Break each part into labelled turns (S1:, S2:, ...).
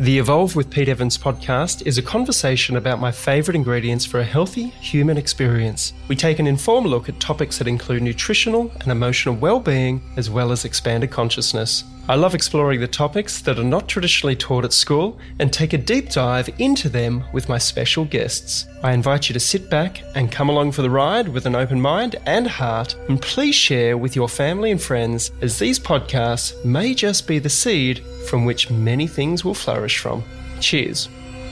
S1: The Evolve with Pete Evans podcast is a conversation about my favourite ingredients for a healthy human experience. We take an informed look at topics that include nutritional and emotional well-being, as well as expanded consciousness. I love exploring the topics that are not traditionally taught at school and take a deep dive into them with my special guests. I invite you to sit back and come along for the ride with an open mind and heart, and please share with your family and friends, as these podcasts may just be the seed from which many things will flourish from. Cheers.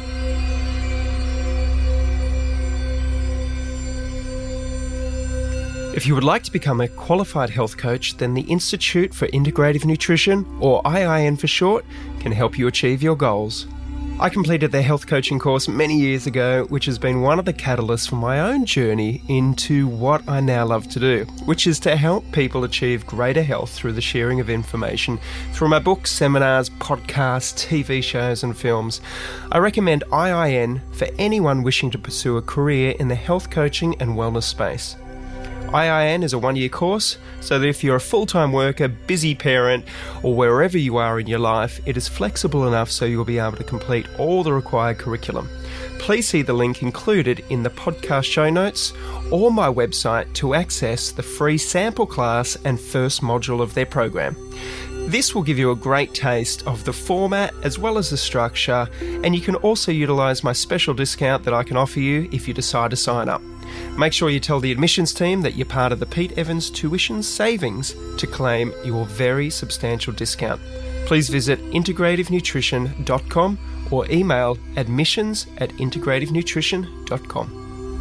S1: If you would like to become a qualified health coach, then the Institute for Integrative Nutrition, or IIN for short, can help you achieve your goals. I completed their health coaching course many years ago, which has been one of the catalysts for my own journey into what I now love to do, which is to help people achieve greater health through the sharing of information through my books, seminars, podcasts, TV shows and films. I recommend IIN for anyone wishing to pursue a career in the health coaching and wellness space. IIN is a one-year course, so that if you're a full-time worker, busy parent, or wherever you are in your life, it is flexible enough so you'll be able to complete all the required curriculum. Please see the link included in the podcast show notes or my website to access the free sample class and first module of their program. This will give you a great taste of the format as well as the structure, and you can also utilise my special discount that I can offer you if you decide to sign up. Make sure you tell the admissions team that you're part of the Pete Evans Tuition Savings to claim your very substantial discount. Please visit integrativenutrition.com or email admissions@integrativenutrition.com.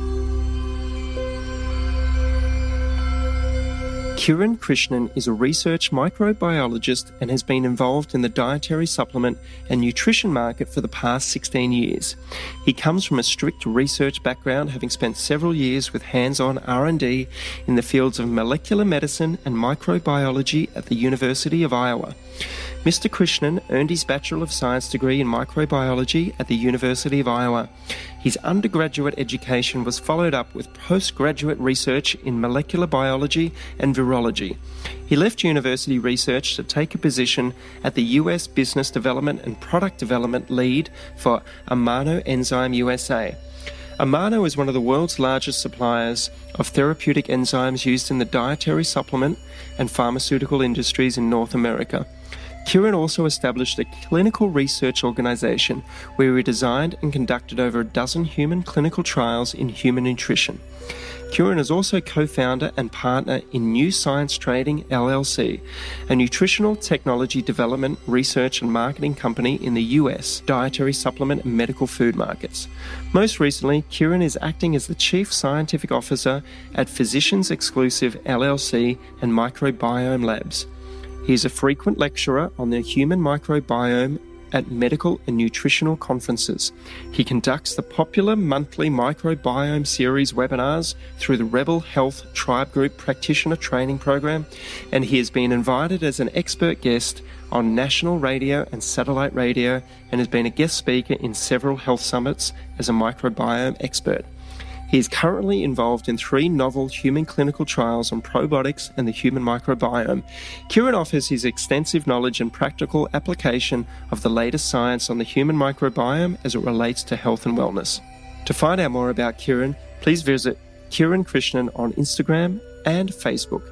S1: Kiran Krishnan is a research microbiologist and has been involved in the dietary supplement and nutrition market for the past 16 years. He comes from a strict research background, having spent several years with hands-on R&D in the fields of molecular medicine and microbiology at the University of Iowa. Mr. Krishnan earned his Bachelor of Science degree in microbiology at the University of Iowa. His undergraduate education was followed up with postgraduate research in molecular biology and virology. He left university research to take a position at the US Business Development and Product Development Lead for Amano Enzyme USA. Amano is one of the world's largest suppliers of therapeutic enzymes used in the dietary supplement and pharmaceutical industries in North America. Kiran also established a clinical research organisation where he designed and conducted over a dozen human clinical trials in human nutrition. Kiran is also co-founder and partner in New Science Trading LLC, a nutritional technology development, research and marketing company in the US dietary supplement and medical food markets. Most recently, Kiran is acting as the Chief Scientific Officer at Physicians Exclusive LLC and Microbiome Labs. He is a frequent lecturer on the human microbiome at medical and nutritional conferences. He conducts the popular monthly microbiome series webinars through the Rebel Health Tribe Group Practitioner Training Program, and he has been invited as an expert guest on national radio and satellite radio, and has been a guest speaker in several health summits as a microbiome expert. He is currently involved in 3 novel human clinical trials on probiotics and the human microbiome. Kiran offers his extensive knowledge and practical application of the latest science on the human microbiome as it relates to health and wellness. To find out more about Kiran, please visit Kiran Krishnan on Instagram and Facebook.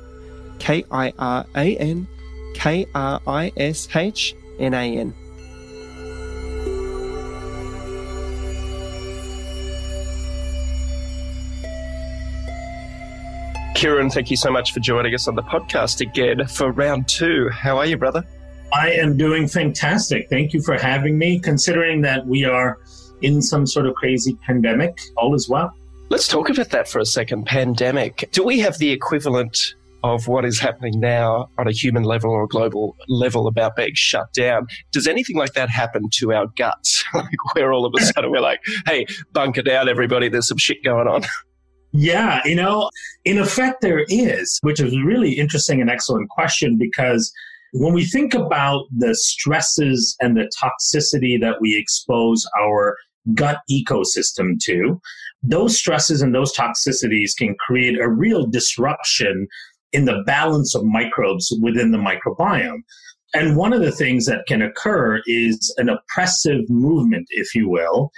S1: KiranKrishnan. Kiran, thank you so much for joining us on the podcast again for round 2. How are you, brother?
S2: I am doing fantastic. Thank you for having me. Considering that we are in some sort of crazy pandemic, all is well.
S1: Let's talk about that for a second. Pandemic. Do we have the equivalent of what is happening now on a human level or a global level about being shut down? Does anything like that happen to our guts? Like where all of a sudden we're like, hey, bunker down, everybody, there's some shit going on.
S2: Yeah, in effect there is, which is a really interesting and excellent question, because when we think about the stresses and the toxicity that we expose our gut ecosystem to, those stresses and those toxicities can create a real disruption in the balance of microbes within the microbiome. And one of the things that can occur is an oppressive movement, if you will,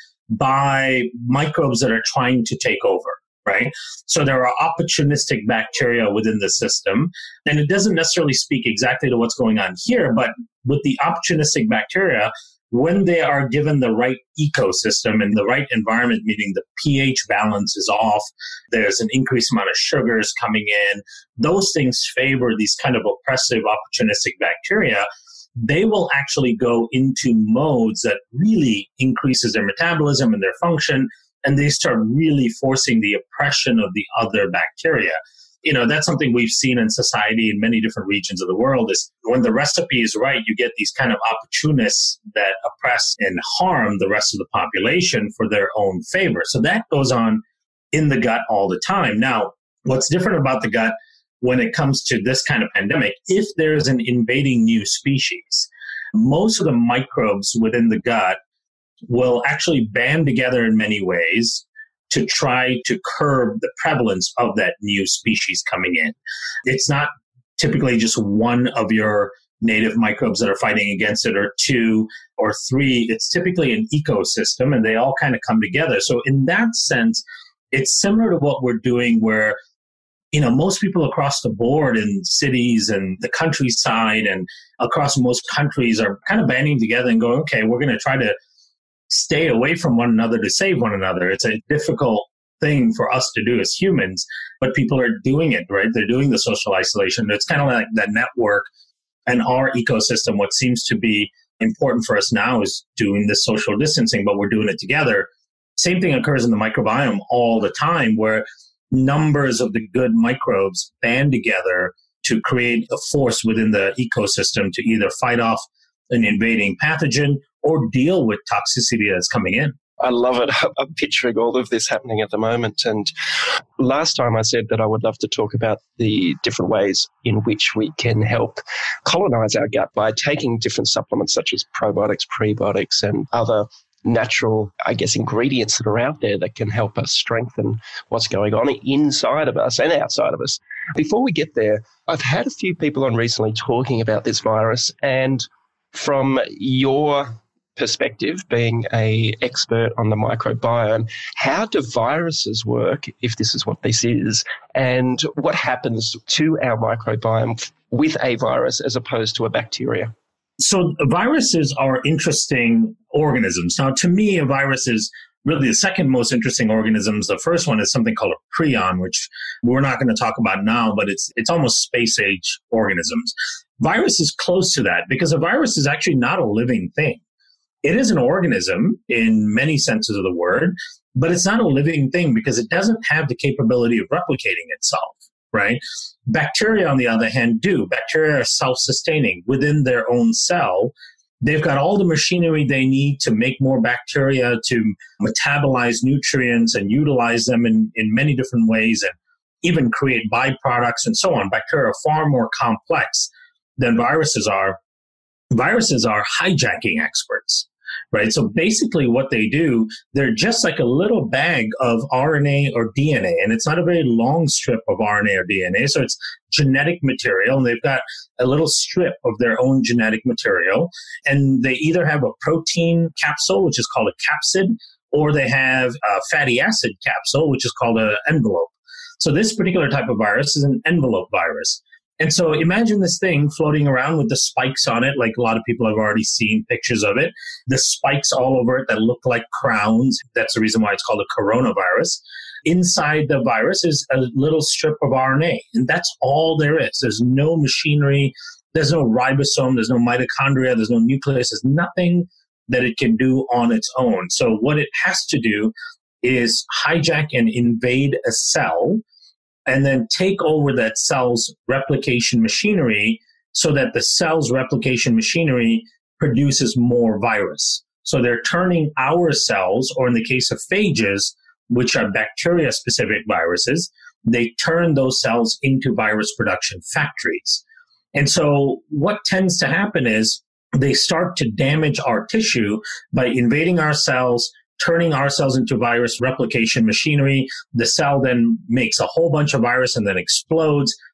S2: by microbes that are trying to take over, right? So there are opportunistic bacteria within the system. And it doesn't necessarily speak exactly to what's going on here, but with the opportunistic bacteria, when they are given the right ecosystem and the right environment, meaning the pH balance is off, there's an increased amount of sugars coming in, those things favor these kind of oppressive, opportunistic bacteria. They will actually go into modes that really increases their metabolism and their function, and they start really forcing the oppression of the other bacteria. You know, that's something we've seen in society in many different regions of the world is when the recipe is right, you get these kind of opportunists that oppress and harm the rest of the population for their own favor. So that goes on in the gut all the time. Now, what's different about the gut when it comes to this kind of pandemic, if there's an invading new species, most of the microbes within the gut will actually band together in many ways to try to curb the prevalence of that new species coming in. It's not typically just one of your native microbes that are fighting against it, or two or three. It's typically an ecosystem, and they all kind of come together. So in that sense, it's similar to what we're doing where, you know, most people across the board in cities and the countryside and across most countries are kind of banding together and going, okay, we're going to try to stay away from one another to save one another. It's a difficult thing for us to do as humans, but people are doing it, right? They're doing the social isolation. It's kind of like that network and our ecosystem. What seems to be important for us now is doing this social distancing, but we're doing it together. Same thing occurs in the microbiome all the time, where numbers of the good microbes band together to create a force within the ecosystem to either fight off an invading pathogen or deal with toxicity that's coming in.
S1: I love it. I'm picturing all of this happening at the moment. And last time I said that I would love to talk about the different ways in which we can help colonize our gut by taking different supplements such as probiotics, prebiotics, and other natural, ingredients that are out there that can help us strengthen what's going on inside of us and outside of us. Before we get there, I've had a few people on recently talking about this virus, and from your perspective, being an expert on the microbiome, how do viruses work, if this is what this is, and what happens to our microbiome with a virus as opposed to a bacteria?
S2: So viruses are interesting organisms. Now, to me, a virus is really the second most interesting organisms. The first one is something called a prion, which we're not going to talk about now, but it's almost space-age organisms. Virus is close to that because a virus is actually not a living thing. It is an organism in many senses of the word, but it's not a living thing because it doesn't have the capability of replicating itself, right? Bacteria, on the other hand, do. Bacteria are self-sustaining within their own cell. They've got all the machinery they need to make more bacteria, to metabolize nutrients and utilize them in many different ways, and even create byproducts and so on. Bacteria are far more complex than viruses are. Viruses are hijacking experts, right? So basically what they do, they're just like a little bag of RNA or DNA, and it's not a very long strip of RNA or DNA. So it's genetic material, and they've got a little strip of their own genetic material, and they either have a protein capsule, which is called a capsid, or they have a fatty acid capsule, which is called an envelope. So this particular type of virus is an envelope virus. And so imagine this thing floating around with the spikes on it, like a lot of people have already seen pictures of it. The spikes all over it that look like crowns. That's the reason why it's called a coronavirus. Inside the virus is a little strip of RNA, and that's all there is. There's no machinery. There's no ribosome. There's no mitochondria. There's no nucleus. There's nothing that it can do on its own. So what it has to do is hijack and invade a cell and then take over that cell's replication machinery so that the cell's replication machinery produces more virus. So they're turning our cells, or in the case of phages, which are bacteria-specific viruses, they turn those cells into virus production factories. And so what tends to happen is they start to damage our tissue by invading our cells, turning our cells into virus replication machinery. The cell then makes a whole bunch of virus and then explodes.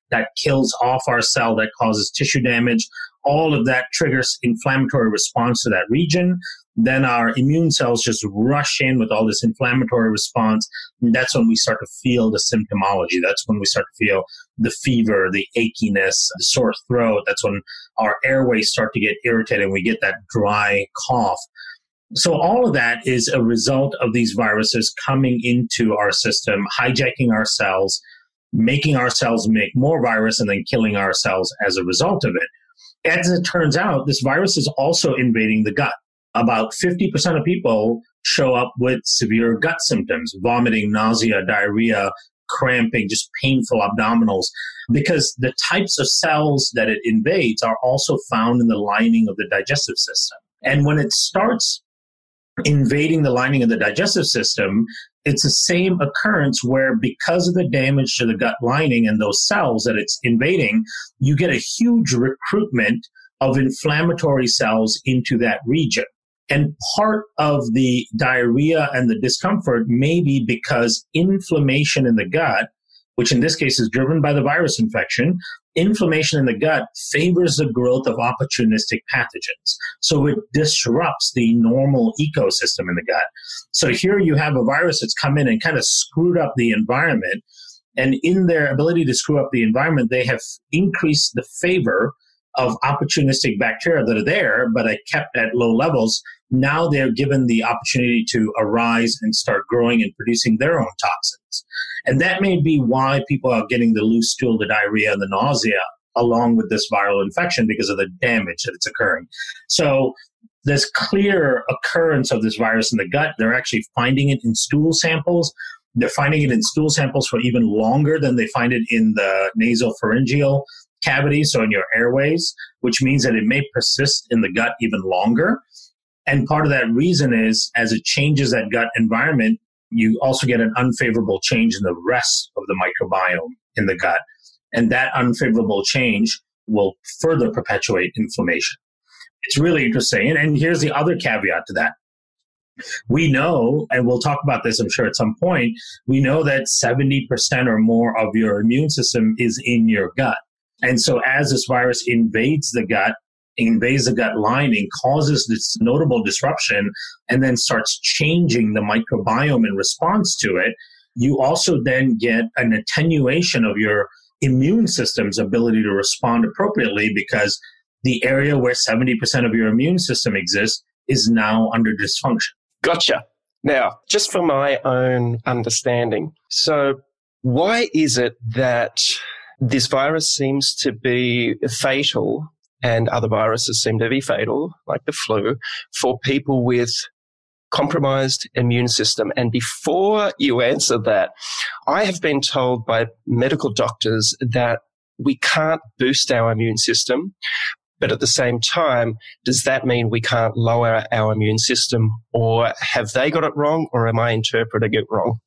S2: that kills off our cell, that causes tissue damage. All of that triggers inflammatory response to that region. Then our immune cells just rush in with all this inflammatory response. And that's when we start to feel the symptomology. That's when we start to feel the fever, the achiness, the sore throat. That's when our airways start to get irritated and we get that dry cough. So all of that is a result of these viruses coming into our system, hijacking our cells, making our cells make more virus, and then killing our cells as a result of it. As it turns out, this virus is also invading the gut. About 50% of people show up with severe gut symptoms, vomiting, nausea, diarrhea, cramping, just painful abdominals, because the types of cells that it invades are also found in the lining of the digestive system. And when it starts invading the lining of the digestive system, it's the same occurrence where because of the damage to the gut lining and those cells that it's invading, you get a huge recruitment of inflammatory cells into that region. And part of the diarrhea and the discomfort may be because inflammation in the gut, which in this case is driven by the virus infection, inflammation in the gut favors the growth of opportunistic pathogens. So it disrupts the normal ecosystem in the gut. So here you have a virus that's come in and kind of screwed up the environment. And in their ability to screw up the environment, they have increased the favor of opportunistic bacteria that are there, but are kept at low levels. Now they're given the opportunity to arise and start growing and producing their own toxins. And that may be why people are getting the loose stool, the diarrhea, and the nausea along with this viral infection because of the damage that it's occurring. So there's clear occurrence of this virus in the gut. They're actually finding it in stool samples. They're finding it in stool samples for even longer than they find it in the nasopharyngeal cavity, so in your airways, which means that it may persist in the gut even longer. And part of that reason is as it changes that gut environment, you also get an unfavorable change in the rest of the microbiome in the gut. And that unfavorable change will further perpetuate inflammation. It's really interesting. And here's the other caveat to that. We know, and we'll talk about this, I'm sure, at some point, we know that 70% or more of your immune system is in your gut. And so as this virus invades the gut lining, causes this notable disruption, and then starts changing the microbiome in response to it, you also then get an attenuation of your immune system's ability to respond appropriately because the area where 70% of your immune system exists is now under dysfunction.
S1: Gotcha. Now, just for my own understanding, so why is it that this virus seems to be fatal and other viruses seem to be fatal, like the flu, for people with compromised immune system? And before you answer that, I have been told by medical doctors that we can't boost our immune system, but at the same time, does that mean we can't lower our immune system? Or have they got it wrong, or am I interpreting it wrong?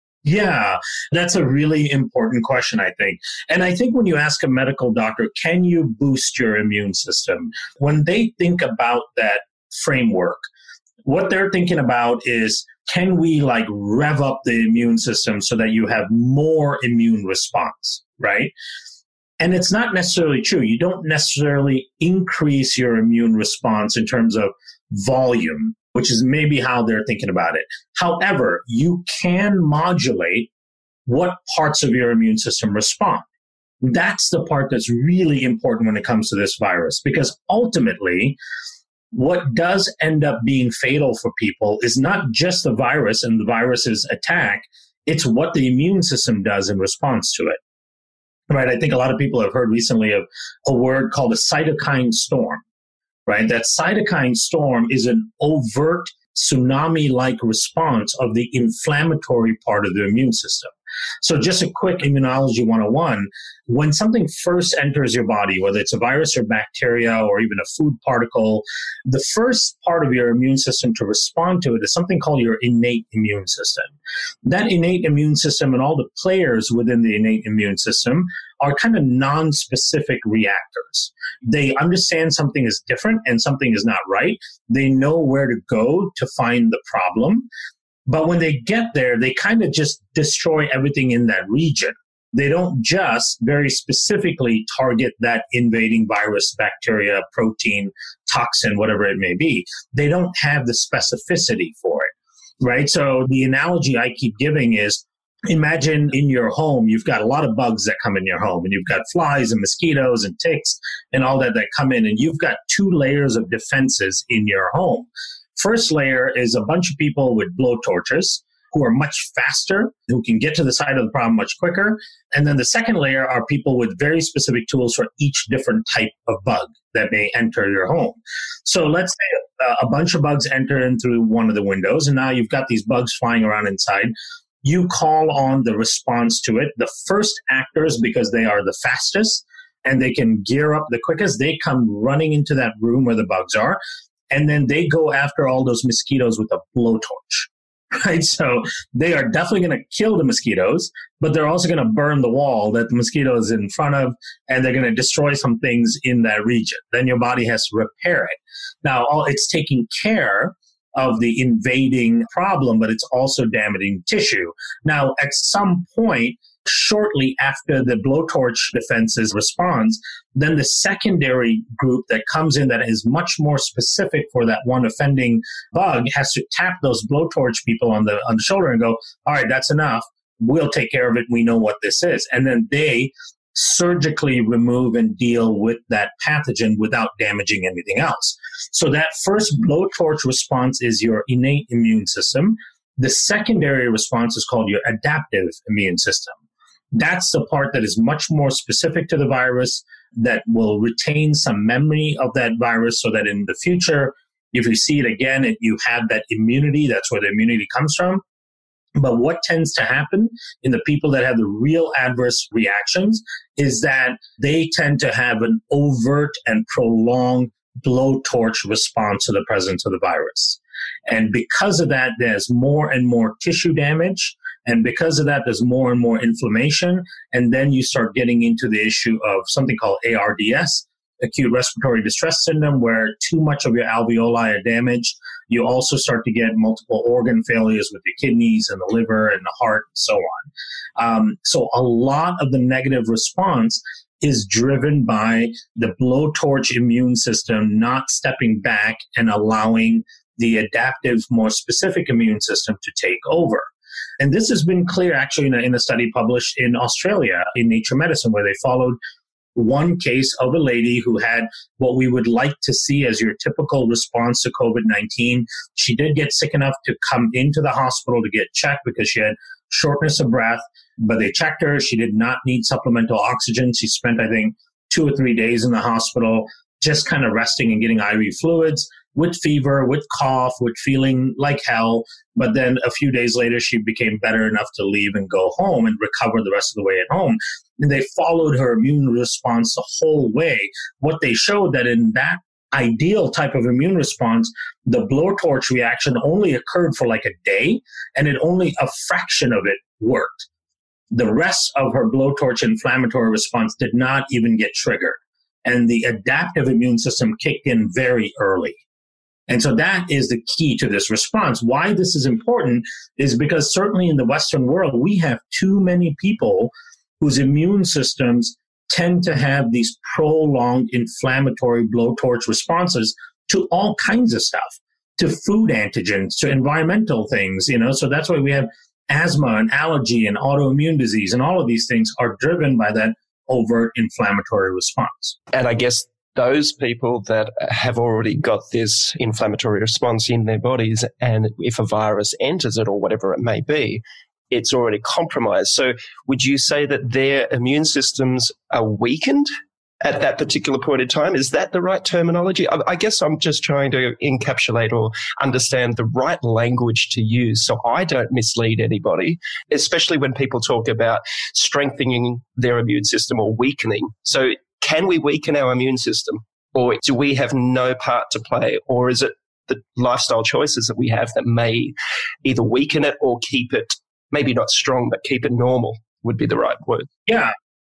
S2: Yeah, that's a really important question, I think. And I think when you ask a medical doctor, can you boost your immune system? When they think about that framework, what they're thinking about is, can we rev up the immune system so that you have more immune response, right? And it's not necessarily true. You don't necessarily increase your immune response in terms of volume, which is maybe how they're thinking about it. However, you can modulate what parts of your immune system respond. That's the part that's really important when it comes to this virus, because ultimately, what does end up being fatal for people is not just the virus and the virus's attack, it's what the immune system does in response to it. Right? I think a lot of people have heard recently of a word called a cytokine storm. Right? That cytokine storm is an overt tsunami-like response of the inflammatory part of the immune system. So just a quick immunology 101, when something first enters your body, whether it's a virus or bacteria or even a food particle, the first part of your immune system to respond to it is something called your innate immune system. That innate immune system and all the players within the innate immune system are kind of non-specific reactors. They understand something is different and something is not right. They know where to go to find the problem. But when they get there, they kind of just destroy everything in that region. they don't just very specifically target that invading virus, bacteria, protein, toxin, whatever it may be. They don't have the specificity for it, right? So the analogy I keep giving is, imagine in your home, you've got a lot of bugs that come in your home, and you've got flies and mosquitoes and ticks and all that come in, and you've got 2 layers of defenses in your home. First layer is a bunch of people with blowtorches who are much faster, who can get to the side of the problem much quicker. And then the second layer are people with very specific tools for each different type of bug that may enter your home. So let's say a bunch of bugs enter in through one of the windows, and now you've got these bugs flying around inside. You call on the response to it. The first actors, because they are the fastest and they can gear up the quickest, they come running into that room where the bugs are, and then they go after all those mosquitoes with a blowtorch, right? So they are definitely going to kill the mosquitoes, but they're also going to burn the wall that the mosquito is in front of, and they're going to destroy some things in that region. Then your body has to repair it. Now, it's taking care of the invading problem, but it's also damaging tissue. Now, at some point, shortly after the blowtorch defenses responds, then the secondary group that comes in that is much more specific for that one offending bug has to tap those blowtorch people on the shoulder and go, all right, that's enough. We'll take care of it. We know what this is. And then they surgically remove and deal with that pathogen without damaging anything else. So that first blowtorch response is your innate immune system. The secondary response is called your adaptive immune system. That's the part that is much more specific to the virus, that will retain some memory of that virus so that in the future, if you see it again, you have that immunity. That's where the immunity comes from. But what tends to happen in the people that have the real adverse reactions is that they tend to have an overt and prolonged blowtorch response to the presence of the virus. And because of that, there's more and more tissue damage. And because of that, there's more and more inflammation. And then you start getting into the issue of something called ARDS, acute respiratory distress syndrome, where too much of your alveoli are damaged. You also start to get multiple organ failures with the kidneys and the liver and the heart and so on. So a lot of the negative response is driven by the blowtorch immune system not stepping back and allowing the adaptive, more specific immune system to take over. And this has been clear actually in a study published in Australia in Nature Medicine, where they followed one case of a lady who had what we would like to see as your typical response to COVID-19. She did get sick enough to come into the hospital to get checked because she had shortness of breath, but they checked her. She did not need supplemental oxygen. She spent, I think, 2 or 3 days in the hospital just kind of resting and getting IV fluids, with fever, with cough, with feeling like hell. But then a few days later, she became better enough to leave and go home and recover the rest of the way at home. And they followed her immune response the whole way. What they showed that in that ideal type of immune response, the blowtorch reaction only occurred for like a day, and only a fraction of it worked. The rest of her blowtorch inflammatory response did not even get triggered. And the adaptive immune system kicked in very early. And so that is the key to this response. Why this is important is because certainly in the Western world, we have too many people whose immune systems tend to have these prolonged inflammatory blowtorch responses to all kinds of stuff, to food antigens, to environmental things, so that's why we have asthma and allergy and autoimmune disease, and all of these things are driven by that overt inflammatory response.
S1: And I guess those people that have already got this inflammatory response in their bodies, and if a virus enters it or whatever it may be, it's already compromised. So would you say that their immune systems are weakened at that particular point in time? Is that the right terminology? I guess I'm just trying to encapsulate or understand the right language to use so I don't mislead anybody, especially when people talk about strengthening their immune system or weakening. So can we weaken our immune system, or do we have no part to play, or is it the lifestyle choices that we have that may either weaken it or keep it, maybe not strong, but keep it normal would be the right word?
S2: Yeah.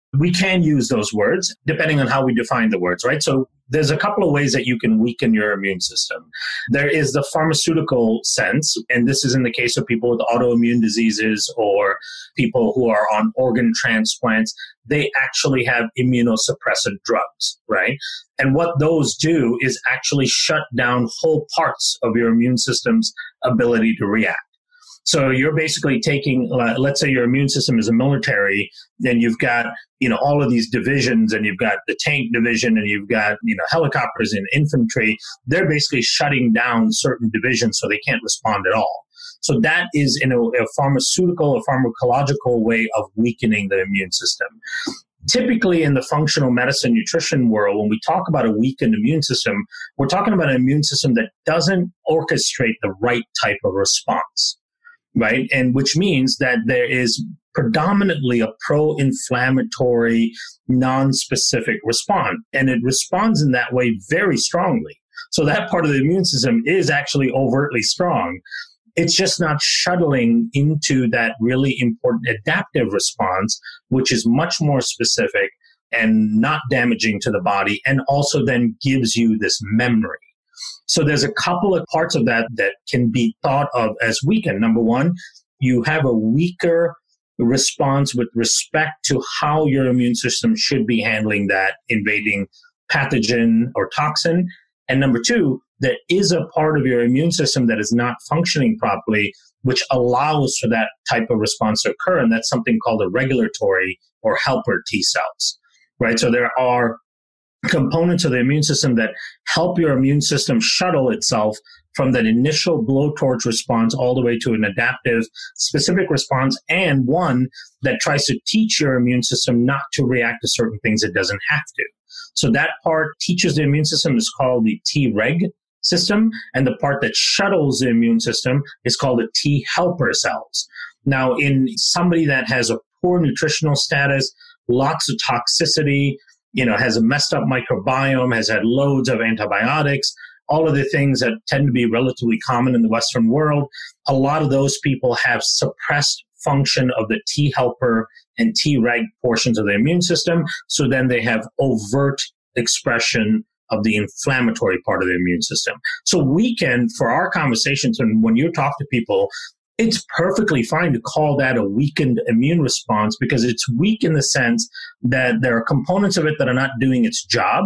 S2: We can use those words depending on how we define the words, right? So there's a couple of ways that you can weaken your immune system. There is the pharmaceutical sense, and this is in the case of people with autoimmune diseases or people who are on organ transplants. They actually have immunosuppressant drugs, right? And what those do is actually shut down whole parts of your immune system's ability to react. So you're basically taking, let's say your immune system is a military, then you've got, all of these divisions, and you've got the tank division, and you've got, helicopters and infantry. They're basically shutting down certain divisions so they can't respond at all. So that is in a pharmaceutical or pharmacological way of weakening the immune system. Typically in the functional medicine nutrition world, when we talk about a weakened immune system, we're talking about an immune system that doesn't orchestrate the right type of response. Right? And which means that there is predominantly a pro-inflammatory, non-specific response. And it responds in that way very strongly. So that part of the immune system is actually overtly strong. It's just not shuttling into that really important adaptive response, which is much more specific and not damaging to the body, and also then gives you this memory. So there's a couple of parts of that can be thought of as weakened. Number one, you have a weaker response with respect to how your immune system should be handling that invading pathogen or toxin. And number two, there is a part of your immune system that is not functioning properly, which allows for that type of response to occur. And that's something called a regulatory or helper T cells, right? So there are components of the immune system that help your immune system shuttle itself from that initial blowtorch response all the way to an adaptive specific response, and one that tries to teach your immune system not to react to certain things it doesn't have to. So that part teaches the immune system is called the Treg system, and the part that shuttles the immune system is called the T helper cells. Now, in somebody that has a poor nutritional status, lots of toxicity, has a messed up microbiome, has had loads of antibiotics, all of the things that tend to be relatively common in the Western world, a lot of those people have suppressed function of the T helper and Treg portions of the immune system. So then they have overt expression of the inflammatory part of the immune system. So we can, for our conversations, and when you talk to people, it's perfectly fine to call that a weakened immune response, because it's weak in the sense that there are components of it that are not doing its job,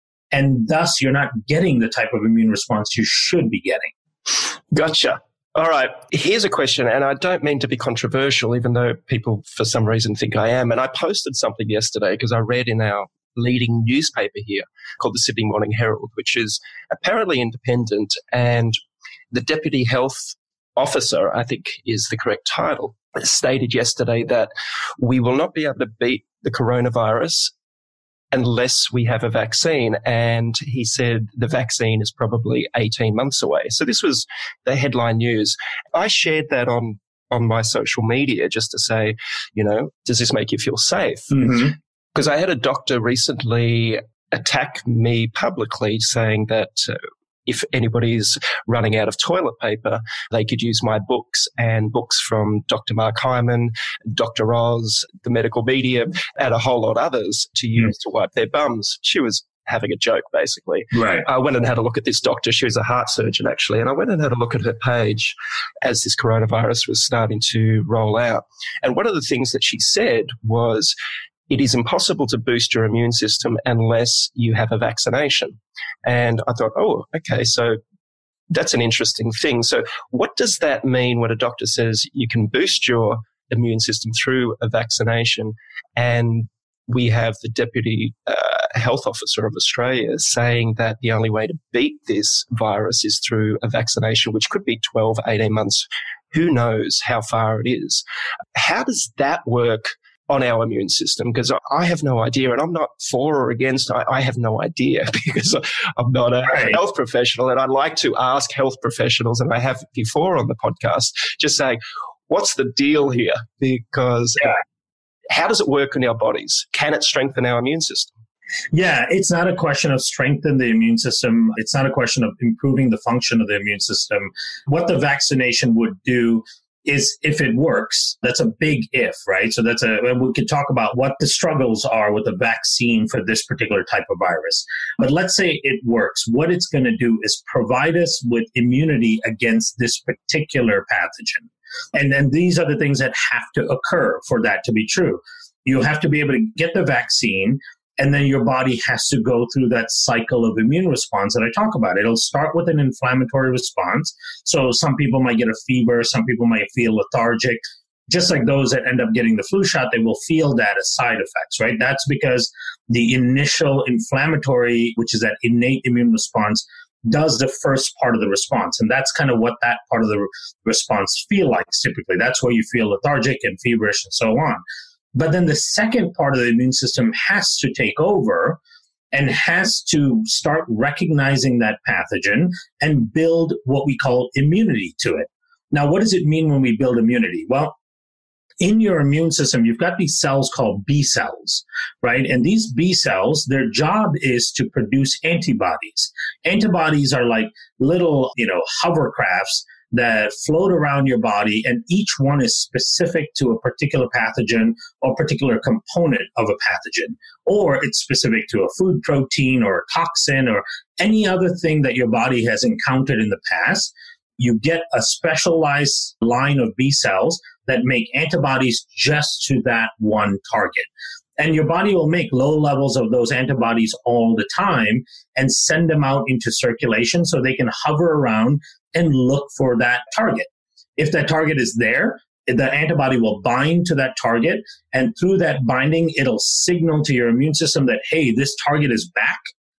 S2: and thus you're not getting the type of immune response you should be getting.
S1: Gotcha. All right. Here's a question, and I don't mean to be controversial, even though people for some reason think I am. And I posted something yesterday because I read in our leading newspaper here called the Sydney Morning Herald, which is apparently independent, and the Deputy Health Officer, I think is the correct title, stated yesterday that we will not be able to beat the coronavirus unless we have a vaccine. And he said the vaccine is probably 18 months away. So this was the headline news. I shared that on my social media just to say, does this make you feel safe?
S2: Mm-hmm.
S1: Because I had a doctor recently attack me publicly saying that if anybody's running out of toilet paper, they could use my books and books from Dr. Mark Hyman, Dr. Oz, the medical media, and a whole lot of others to use to wipe their bums. She was having a joke, basically.
S2: Right.
S1: I went and had a look at this doctor. She was a heart surgeon, actually. And I went and had a look at her page as this coronavirus was starting to roll out. And one of the things that she said was, it is impossible to boost your immune system unless you have a vaccination. And I thought, oh, okay, so that's an interesting thing. So what does that mean when a doctor says you can boost your immune system through a vaccination, and we have the Deputy Health Officer of Australia saying that the only way to beat this virus is through a vaccination, which could be 12, 18 months. Who knows how far it is? How does that work on our immune system? Because I have no idea, and I'm not for or against. I have no idea because I'm not a health professional, and I'd like to ask health professionals, and I have before on the podcast, just saying, what's the deal here? Because how does it work in our bodies? Can it strengthen our immune system?
S2: Yeah, it's not a question of strengthening the immune system. It's not a question of improving the function of the immune system. What the vaccination would do is if it works. That's a big if, right? So we could talk about what the struggles are with a vaccine for this particular type of virus. But let's say it works. What it's going to do is provide us with immunity against this particular pathogen. And then these are the things that have to occur for that to be true. You have to be able to get the vaccine, and then your body has to go through that cycle of immune response that I talk about. It'll start with an inflammatory response. So some people might get a fever, some people might feel lethargic. Just like those that end up getting the flu shot, they will feel that as side effects, right? That's because the initial inflammatory, which is that innate immune response, does the first part of the response. And that's kind of what that part of the response feel like typically. That's where you feel lethargic and feverish and so on. But then the second part of the immune system has to take over and has to start recognizing that pathogen and build what we call immunity to it. Now, what does it mean when we build immunity? Well, in your immune system, you've got these cells called B cells, right? And these B cells, their job is to produce antibodies. Antibodies are like little, hovercrafts that float around your body, and each one is specific to a particular pathogen or particular component of a pathogen, or it's specific to a food protein or a toxin or any other thing that your body has encountered in the past. You get a specialized line of B cells that make antibodies just to that one target. And your body will make low levels of those antibodies all the time and send them out into circulation so they can hover around and look for that target. If that target is there, the antibody will bind to that target, and through that binding, it'll signal to your immune system that, hey, this target is back.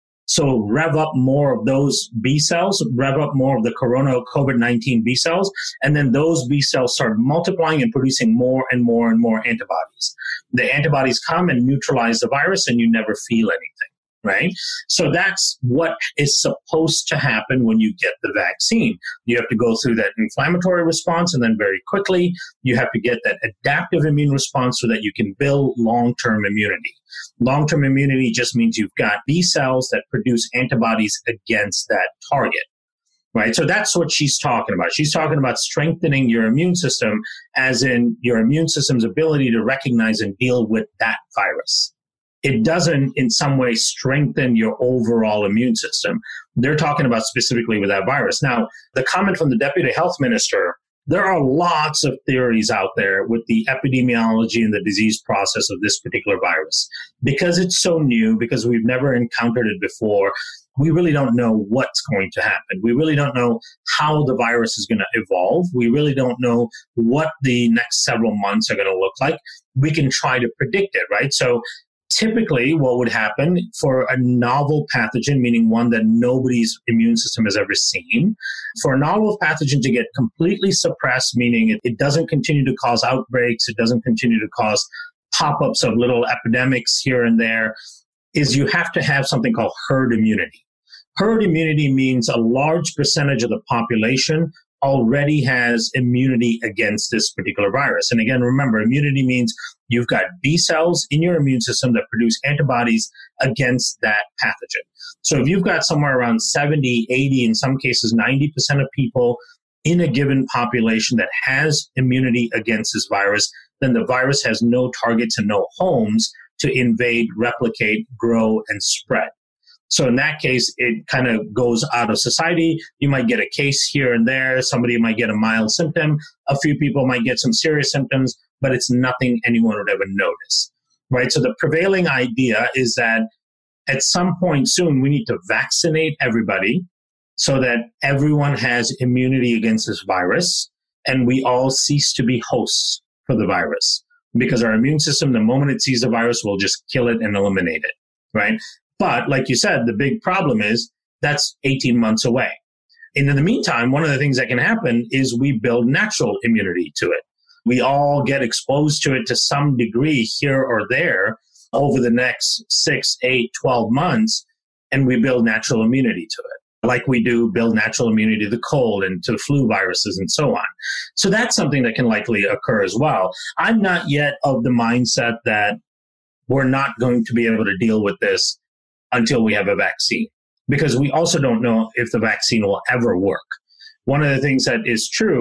S2: So rev up more of those B cells, rev up more of the COVID-19 B cells, and then those B cells start multiplying and producing more and more and more antibodies. The antibodies come and neutralize the virus, and you never feel anything, right? So that's what is supposed to happen when you get the vaccine. You have to go through that inflammatory response, and then very quickly, you have to get that adaptive immune response so that you can build long-term immunity. Long-term immunity just means you've got B cells that produce antibodies against that target, right? So that's what she's talking about. She's talking about strengthening your immune system, as in your immune system's ability to recognize and deal with that virus. It doesn't in some way strengthen your overall immune system. They're talking about specifically with that virus. Now, the comment from the deputy health minister, there are lots of theories out there with the epidemiology and the disease process of this particular virus. Because it's so new, because we've never encountered it before, we really don't know what's going to happen. We really don't know how the virus is going to evolve. We really don't know what the next several months are going to look like. We can try to predict it, right? So typically, what would happen for a novel pathogen, meaning one that nobody's immune system has ever seen, for a novel pathogen to get completely suppressed, meaning it doesn't continue to cause outbreaks, it doesn't continue to cause pop-ups of little epidemics here and there, is you have to have something called herd immunity. Herd immunity means a large percentage of the population already has immunity against this particular virus. And again, remember, immunity means you've got B cells in your immune system that produce antibodies against that pathogen. So if you've got somewhere around 70, 80, in some cases 90% of people in a given population that has immunity against this virus, then the virus has no targets and no homes to invade, replicate, grow, and spread. So in that case, it kind of goes out of society. You might get a case here and there. Somebody might get a mild symptom. A few people might get some serious symptoms, but it's nothing anyone would ever notice, right? So the prevailing idea is that at some point soon, we need to vaccinate everybody so that everyone has immunity against this virus, and we all cease to be hosts for the virus. Because our immune system, the moment it sees the virus, will just kill it and eliminate it, right? But like you said, the big problem is that's 18 months away. And in the meantime, one of the things that can happen is we build natural immunity to it. We all get exposed to it to some degree here or there over the next 6, 8, 12 months, and we build natural immunity to it. Like we do build natural immunity to the cold and to flu viruses and so on. So that's something that can likely occur as well. I'm not yet of the mindset that we're not going to be able to deal with this until we have a vaccine, because we also don't know if the vaccine will ever work. One of the things that is true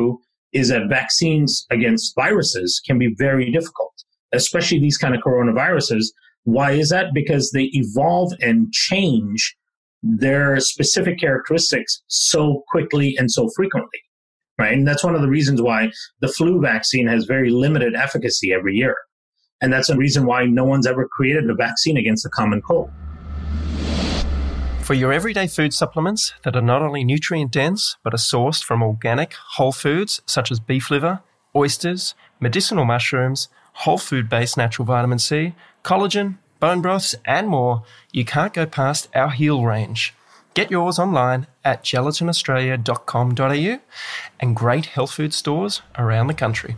S2: is that vaccines against viruses can be very difficult, especially these kind of coronaviruses. Why is that? Because they evolve and change their specific characteristics so quickly and so frequently, right? And that's one of the reasons why the flu vaccine has very limited efficacy every year. And that's the reason why no one's ever created a vaccine against the common cold.
S1: For your everyday food supplements that are not only nutrient dense, but are sourced from organic, whole foods such as beef liver, oysters, medicinal mushrooms, whole food-based natural vitamin C, collagen, bone broths, and more, you can't go past our Heal range. Get yours online at gelatinaustralia.com.au and great health food stores around the country.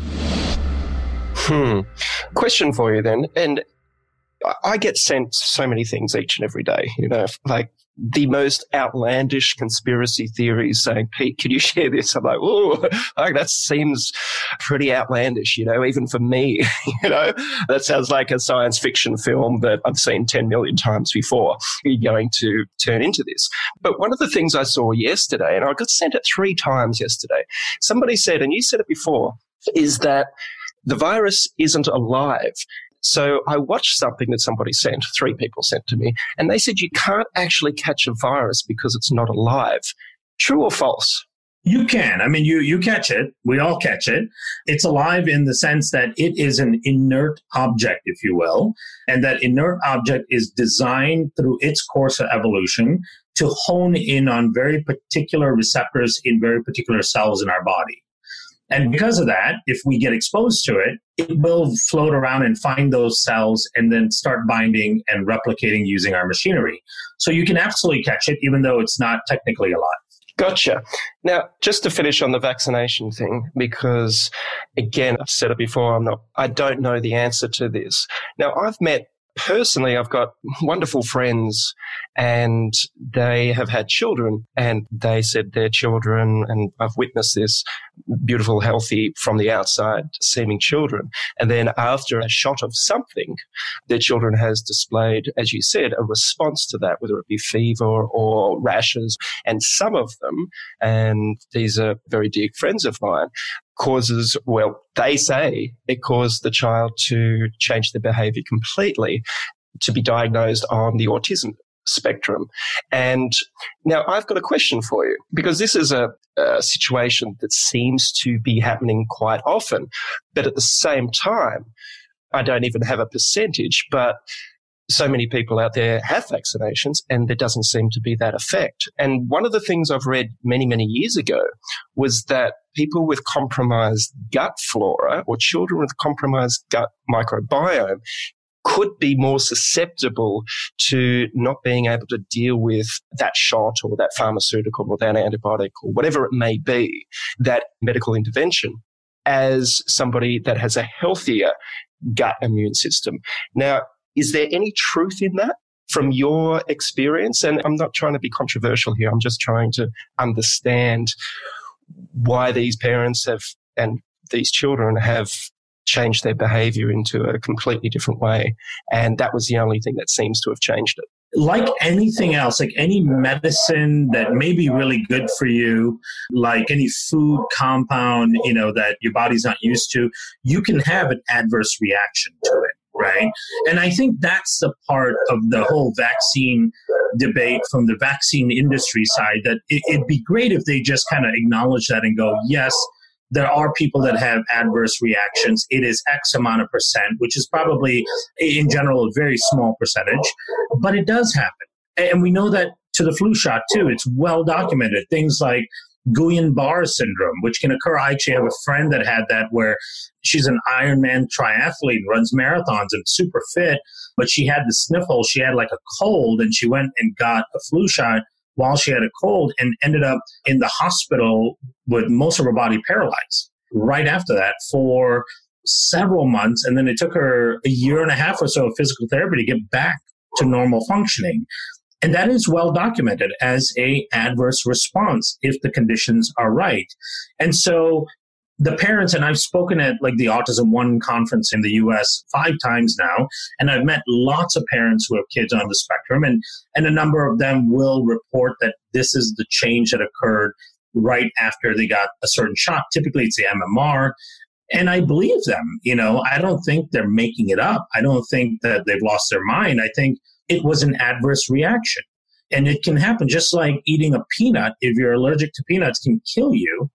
S1: Question for you then, and I get sent so many things each and every day, like the most outlandish conspiracy theories saying, Pete, could you share this? I'm like, oh, that seems pretty outlandish, even for me, that sounds like a science fiction film that I've seen 10 million times before. You're going to turn into this. But one of the things I saw yesterday, and I got sent it 3 times yesterday, somebody said, and you said it before, is that the virus isn't alive. So I watched something that somebody sent, 3 people sent to me, and they said you can't actually catch a virus because it's not alive. True or false?
S2: You can. I mean, you catch it. We all catch it. It's alive in the sense that it is an inert object, if you will, and that inert object is designed through its course of evolution to hone in on very particular receptors in very particular cells in our body. And because of that, if we get exposed to it, it will float around and find those cells and then start binding and replicating using our machinery. So you can absolutely catch it, even though it's not technically alive.
S1: Gotcha. Now, just to finish on the vaccination thing, because again, I've said it before, I don't know the answer to this. Now, Personally, I've got wonderful friends and they have had children, and they said their children, and I've witnessed this, beautiful, healthy, from the outside seeming children. And then after a shot of something, their children has displayed, as you said, a response to that, whether it be fever or rashes. And some of them, and these are very dear friends of mine, they say it caused the child to change their behavior completely, to be diagnosed on the autism spectrum. And now I've got a question for you, because this is a situation that seems to be happening quite often. But at the same time, I don't even have a percentage, but so many people out there have vaccinations and there doesn't seem to be that effect. And one of the things I've read many, many years ago was that people with compromised gut flora, or children with compromised gut microbiome, could be more susceptible to not being able to deal with that shot or that pharmaceutical or that antibiotic or whatever it may be, that medical intervention, as somebody that has a healthier gut immune system. Now, is there any truth in that from your experience? And I'm not trying to be controversial here. I'm just trying to understand why these parents and these children have changed their behavior into a completely different way. And that was the only thing that seems to have changed it.
S2: Like anything else, like any medicine that may be really good for you, like any food compound, that your body's not used to, you can have an adverse reaction to it. Right. And I think that's the part of the whole vaccine debate from the vaccine industry side, that it'd be great if they just kind of acknowledge that and go, yes, there are people that have adverse reactions. It is X amount of percent, which is probably in general a very small percentage, but it does happen. And we know that to the flu shot too. It's well documented. Things like Guillain-Barré syndrome, which can occur. I actually have a friend that had that, where she's an Ironman triathlete, runs marathons and super fit, but she had the sniffle. She had like a cold, and she went and got a flu shot while she had a cold and ended up in the hospital with most of her body paralyzed right after that for several months. And then it took her a year and a half or so of physical therapy to get back to normal functioning. And that is well documented as a adverse response if the conditions are right. And so the parents, and I've spoken at like the Autism One conference in the US 5 times now, and I've met lots of parents who have kids on the spectrum, and a number of them will report that this is the change that occurred right after they got a certain shot. Typically, it's the MMR. And I believe them. I don't think they're making it up. I don't think that they've lost their mind. I think it was an adverse reaction. And it can happen just like eating a peanut. If you're allergic to peanuts, can kill you.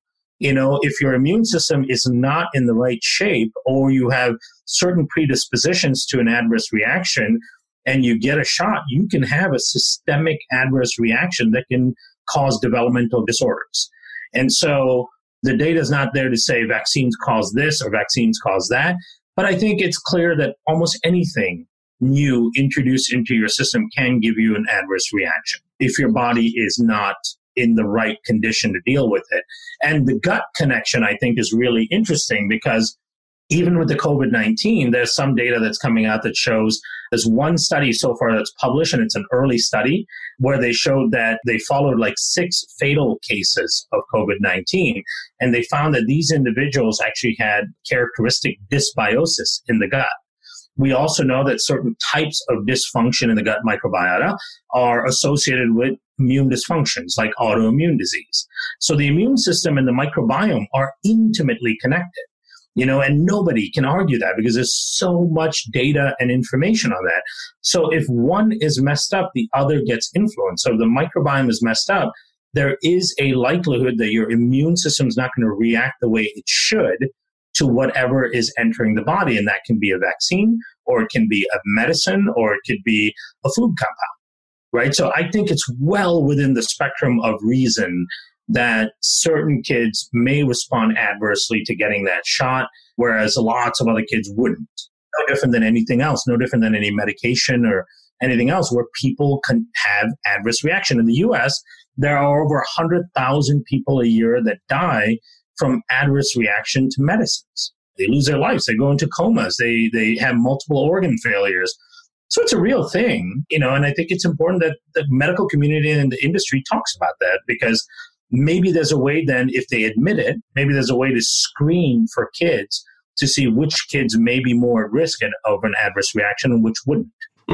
S2: If your immune system is not in the right shape, or you have certain predispositions to an adverse reaction and you get a shot, you can have a systemic adverse reaction that can cause developmental disorders. And so the data is not there to say vaccines cause this or vaccines cause that. But I think it's clear that almost anything new introduced into your system can give you an adverse reaction if your body is not in the right condition to deal with it. And the gut connection, I think, is really interesting because even with the COVID-19, there's some data that's coming out that shows there's one study so far that's published, and it's an early study, where they showed that they followed like 6 fatal cases of COVID-19, and they found that these individuals actually had characteristic dysbiosis in the gut. We also know that certain types of dysfunction in the gut microbiota are associated with immune dysfunctions like autoimmune disease. So the immune system and the microbiome are intimately connected, and nobody can argue that because there's so much data and information on that. So if one is messed up, the other gets influenced. So if the microbiome is messed up, there is a likelihood that your immune system is not going to react the way it should to whatever is entering the body. And that can be a vaccine, or it can be a medicine, or it could be a food compound, right? So I think it's well within the spectrum of reason that certain kids may respond adversely to getting that shot, whereas lots of other kids wouldn't. No different than anything else, no different than any medication or anything else where people can have adverse reaction. In the US, there are over 100,000 people a year that die from adverse reaction to medicines. They lose their lives. They go into comas. They have multiple organ failures. So it's a real thing, and I think it's important that the medical community and the industry talks about that, because maybe there's a way then, if they admit it, maybe there's a way to screen for kids to see which kids may be more at risk of an adverse reaction and which wouldn't.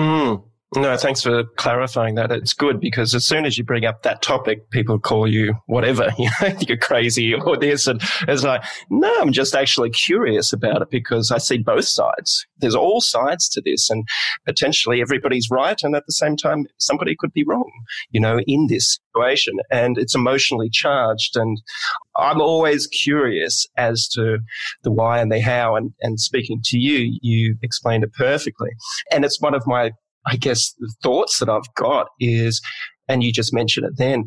S1: No, thanks for clarifying that. It's good because as soon as you bring up that topic, people call you whatever, you're crazy or this. And it's like, no, I'm just actually curious about it because I see both sides. There's all sides to this, and potentially everybody's right. And at the same time, somebody could be wrong, in this situation. And it's emotionally charged. And I'm always curious as to the why and the how. And speaking to you, you explained it perfectly. And it's one of my, I guess, the thoughts that I've got is, and you just mentioned it then,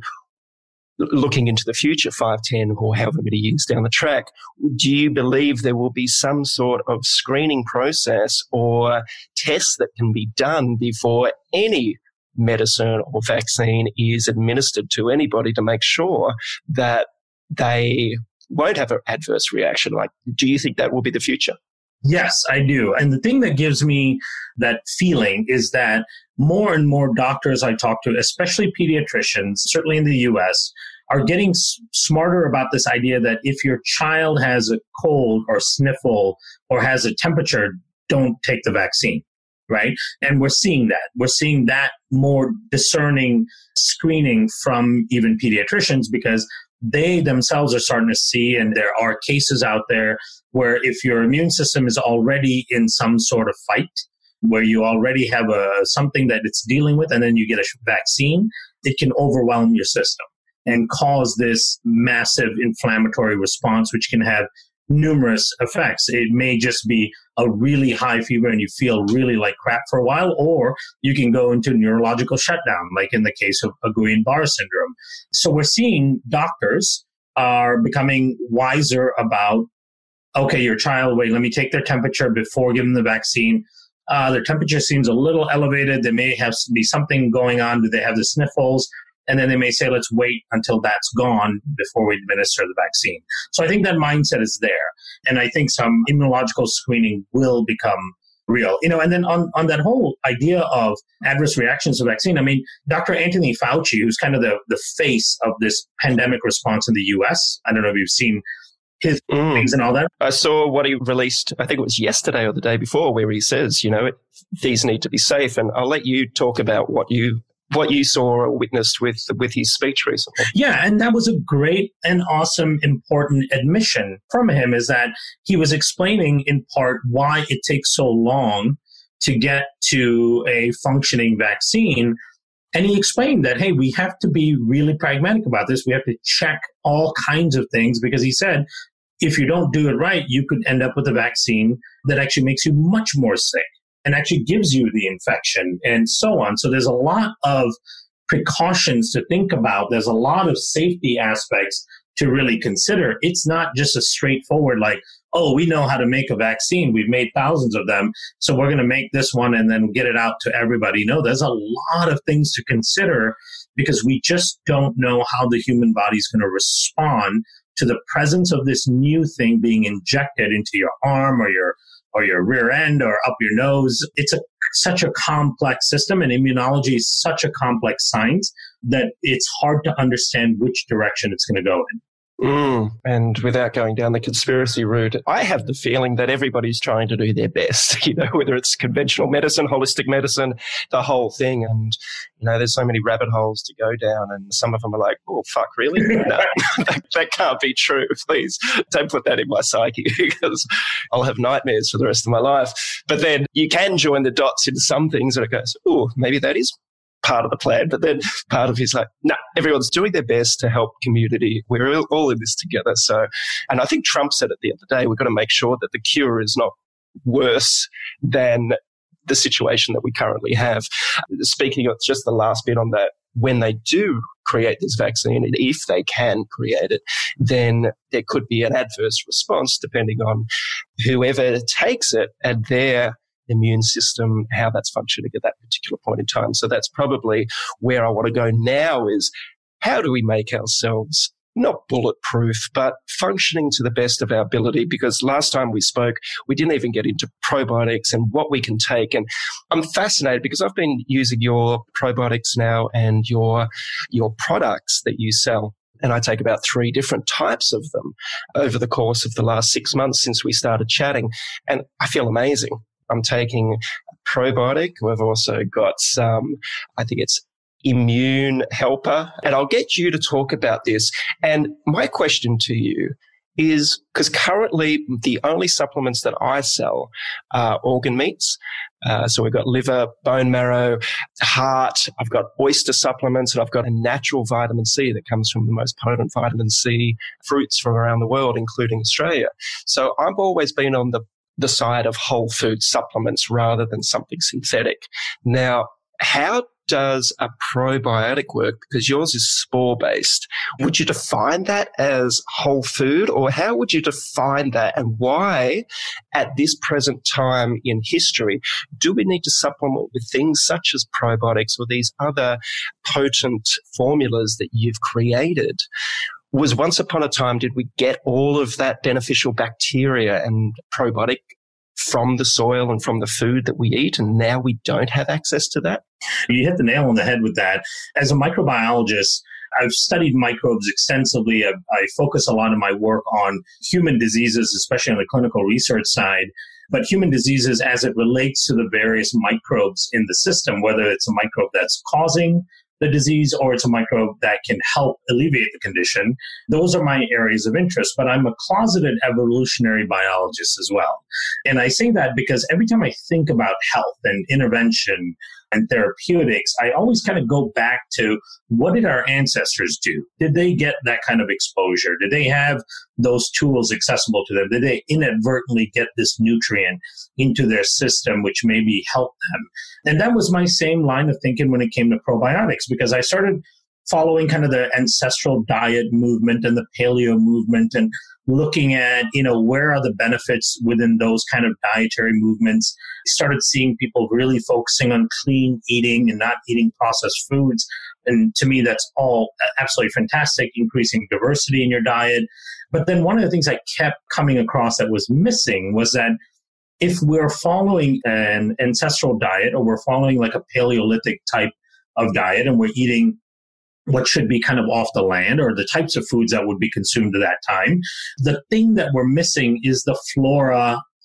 S1: looking into the future, 5, 10, or however many years down the track, do you believe there will be some sort of screening process or tests that can be done before any medicine or vaccine is administered to anybody to make sure that they won't have an adverse reaction? Like, do you think that will be the future?
S2: Yes, I do. And the thing that gives me that feeling is that more and more doctors I talk to, especially pediatricians, certainly in the US, are getting smarter about this idea that if your child has a cold or sniffle or has a temperature, don't take the vaccine, right? And we're seeing that. We're seeing that more discerning screening from even pediatricians, because they themselves are starting to see, and there are cases out there where if your immune system is already in some sort of fight, where you already have something that it's dealing with, and then you get a vaccine, it can overwhelm your system and cause this massive inflammatory response, which can have numerous effects. It may just be a really high fever and you feel really like crap for a while, or you can go into neurological shutdown, like in the case of Guillain-Barré syndrome. So we're seeing doctors are becoming wiser about, okay, your child, wait, let me take their temperature before giving the vaccine. Their temperature seems a little elevated. There may be something going on. Do they have the sniffles? And then they may say, let's wait until that's gone before we administer the vaccine. So I think that mindset is there. And I think some immunological screening will become real. And then on that whole idea of adverse reactions to vaccine, I mean, Dr. Anthony Fauci, who's kind of the face of this pandemic response in the US, I don't know if you've seen his things and all that.
S1: I saw what he released, I think it was yesterday or the day before, where he says, these need to be safe. And I'll let you talk about what you what you saw or witnessed with his speech recently.
S2: Yeah, and that was a great and awesome, important admission from him, is that he was explaining in part why it takes so long to get to a functioning vaccine. And he explained that, hey, we have to be really pragmatic about this. We have to check all kinds of things, because he said, if you don't do it right, you could end up with a vaccine that actually makes you much more sick and actually gives you the infection and so on. So there's a lot of precautions to think about. There's a lot of safety aspects to really consider. It's not just a straightforward like, oh, we know how to make a vaccine. We've made thousands of them, so we're going to make this one and then get it out to everybody. No, there's a lot of things to consider, because we just don't know how the human body is going to respond to the presence of this new thing being injected into your arm or your rear end or up your nose. It's such a complex system, and immunology is such a complex science that it's hard to understand which direction it's going to go in.
S1: And without going down the conspiracy route, I have the feeling that everybody's trying to do their best, whether it's conventional medicine, holistic medicine, the whole thing. And, there's so many rabbit holes to go down, and some of them are like, oh, fuck, really? No, that can't be true. Please don't put that in my psyche, because I'll have nightmares for the rest of my life. But then you can join the dots into some things and it goes, oh, maybe that is part of the plan. But then part of it's like, no, everyone's doing their best to help community. We're all in this together. So, and I think Trump said at the end of the day, we've got to make sure that the cure is not worse than the situation that we currently have. Speaking of just the last bit on that, when they do create this vaccine, and if they can create it, then there could be an adverse response depending on whoever takes it and their immune system, how that's functioning at that particular point in time. So that's probably where I want to go now, is how do we make ourselves not bulletproof, but functioning to the best of our ability? Because last time we spoke, we didn't even get into probiotics and what we can take. And I'm fascinated because I've been using your probiotics now and your products that you sell. And I take about 3 different types of them over the course of the last 6 months since we started chatting. And I feel amazing. I'm taking a probiotic. We've also got some, I think it's Immune Helper. And I'll get you to talk about this. And my question to you is, because currently the only supplements that I sell are organ meats. So we've got liver, bone marrow, heart. I've got oyster supplements, and I've got a natural vitamin C that comes from the most potent vitamin C fruits from around the world, including Australia. So I've always been on the side of whole food supplements rather than something synthetic. Now, how does a probiotic work? Because yours is spore-based. Would you define that as whole food, or how would you define that, and why at this present time in history do we need to supplement with things such as probiotics or these other potent formulas that you've created? Was once upon a time, did we get all of that beneficial bacteria and probiotic from the soil and from the food that we eat, and now we don't have access to that?
S2: You hit the nail on the head with that. As a microbiologist, I've studied microbes extensively. I focus a lot of my work on human diseases, especially on the clinical research side, but human diseases as it relates to the various microbes in the system, whether it's a microbe that's causing the disease or it's a microbe that can help alleviate the condition. Those are my areas of interest, but I'm a closeted evolutionary biologist as well. And I say that because every time I think about health and intervention and therapeutics, I always kind of go back to, what did our ancestors do? Did they get that kind of exposure? Did they have those tools accessible to them? Did they inadvertently get this nutrient into their system, which maybe helped them? And that was my same line of thinking when it came to probiotics, because I started following kind of the ancestral diet movement and the paleo movement and looking at, where are the benefits within those kind of dietary movements. Started seeing people really focusing on clean eating and not eating processed foods. And to me, that's all absolutely fantastic, increasing diversity in your diet. But then one of the things I kept coming across that was missing was that if we're following an ancestral diet, or we're following like a Paleolithic type of diet, and we're eating what should be kind of off the land, or the types of foods that would be consumed at that time, the thing that we're missing is the flora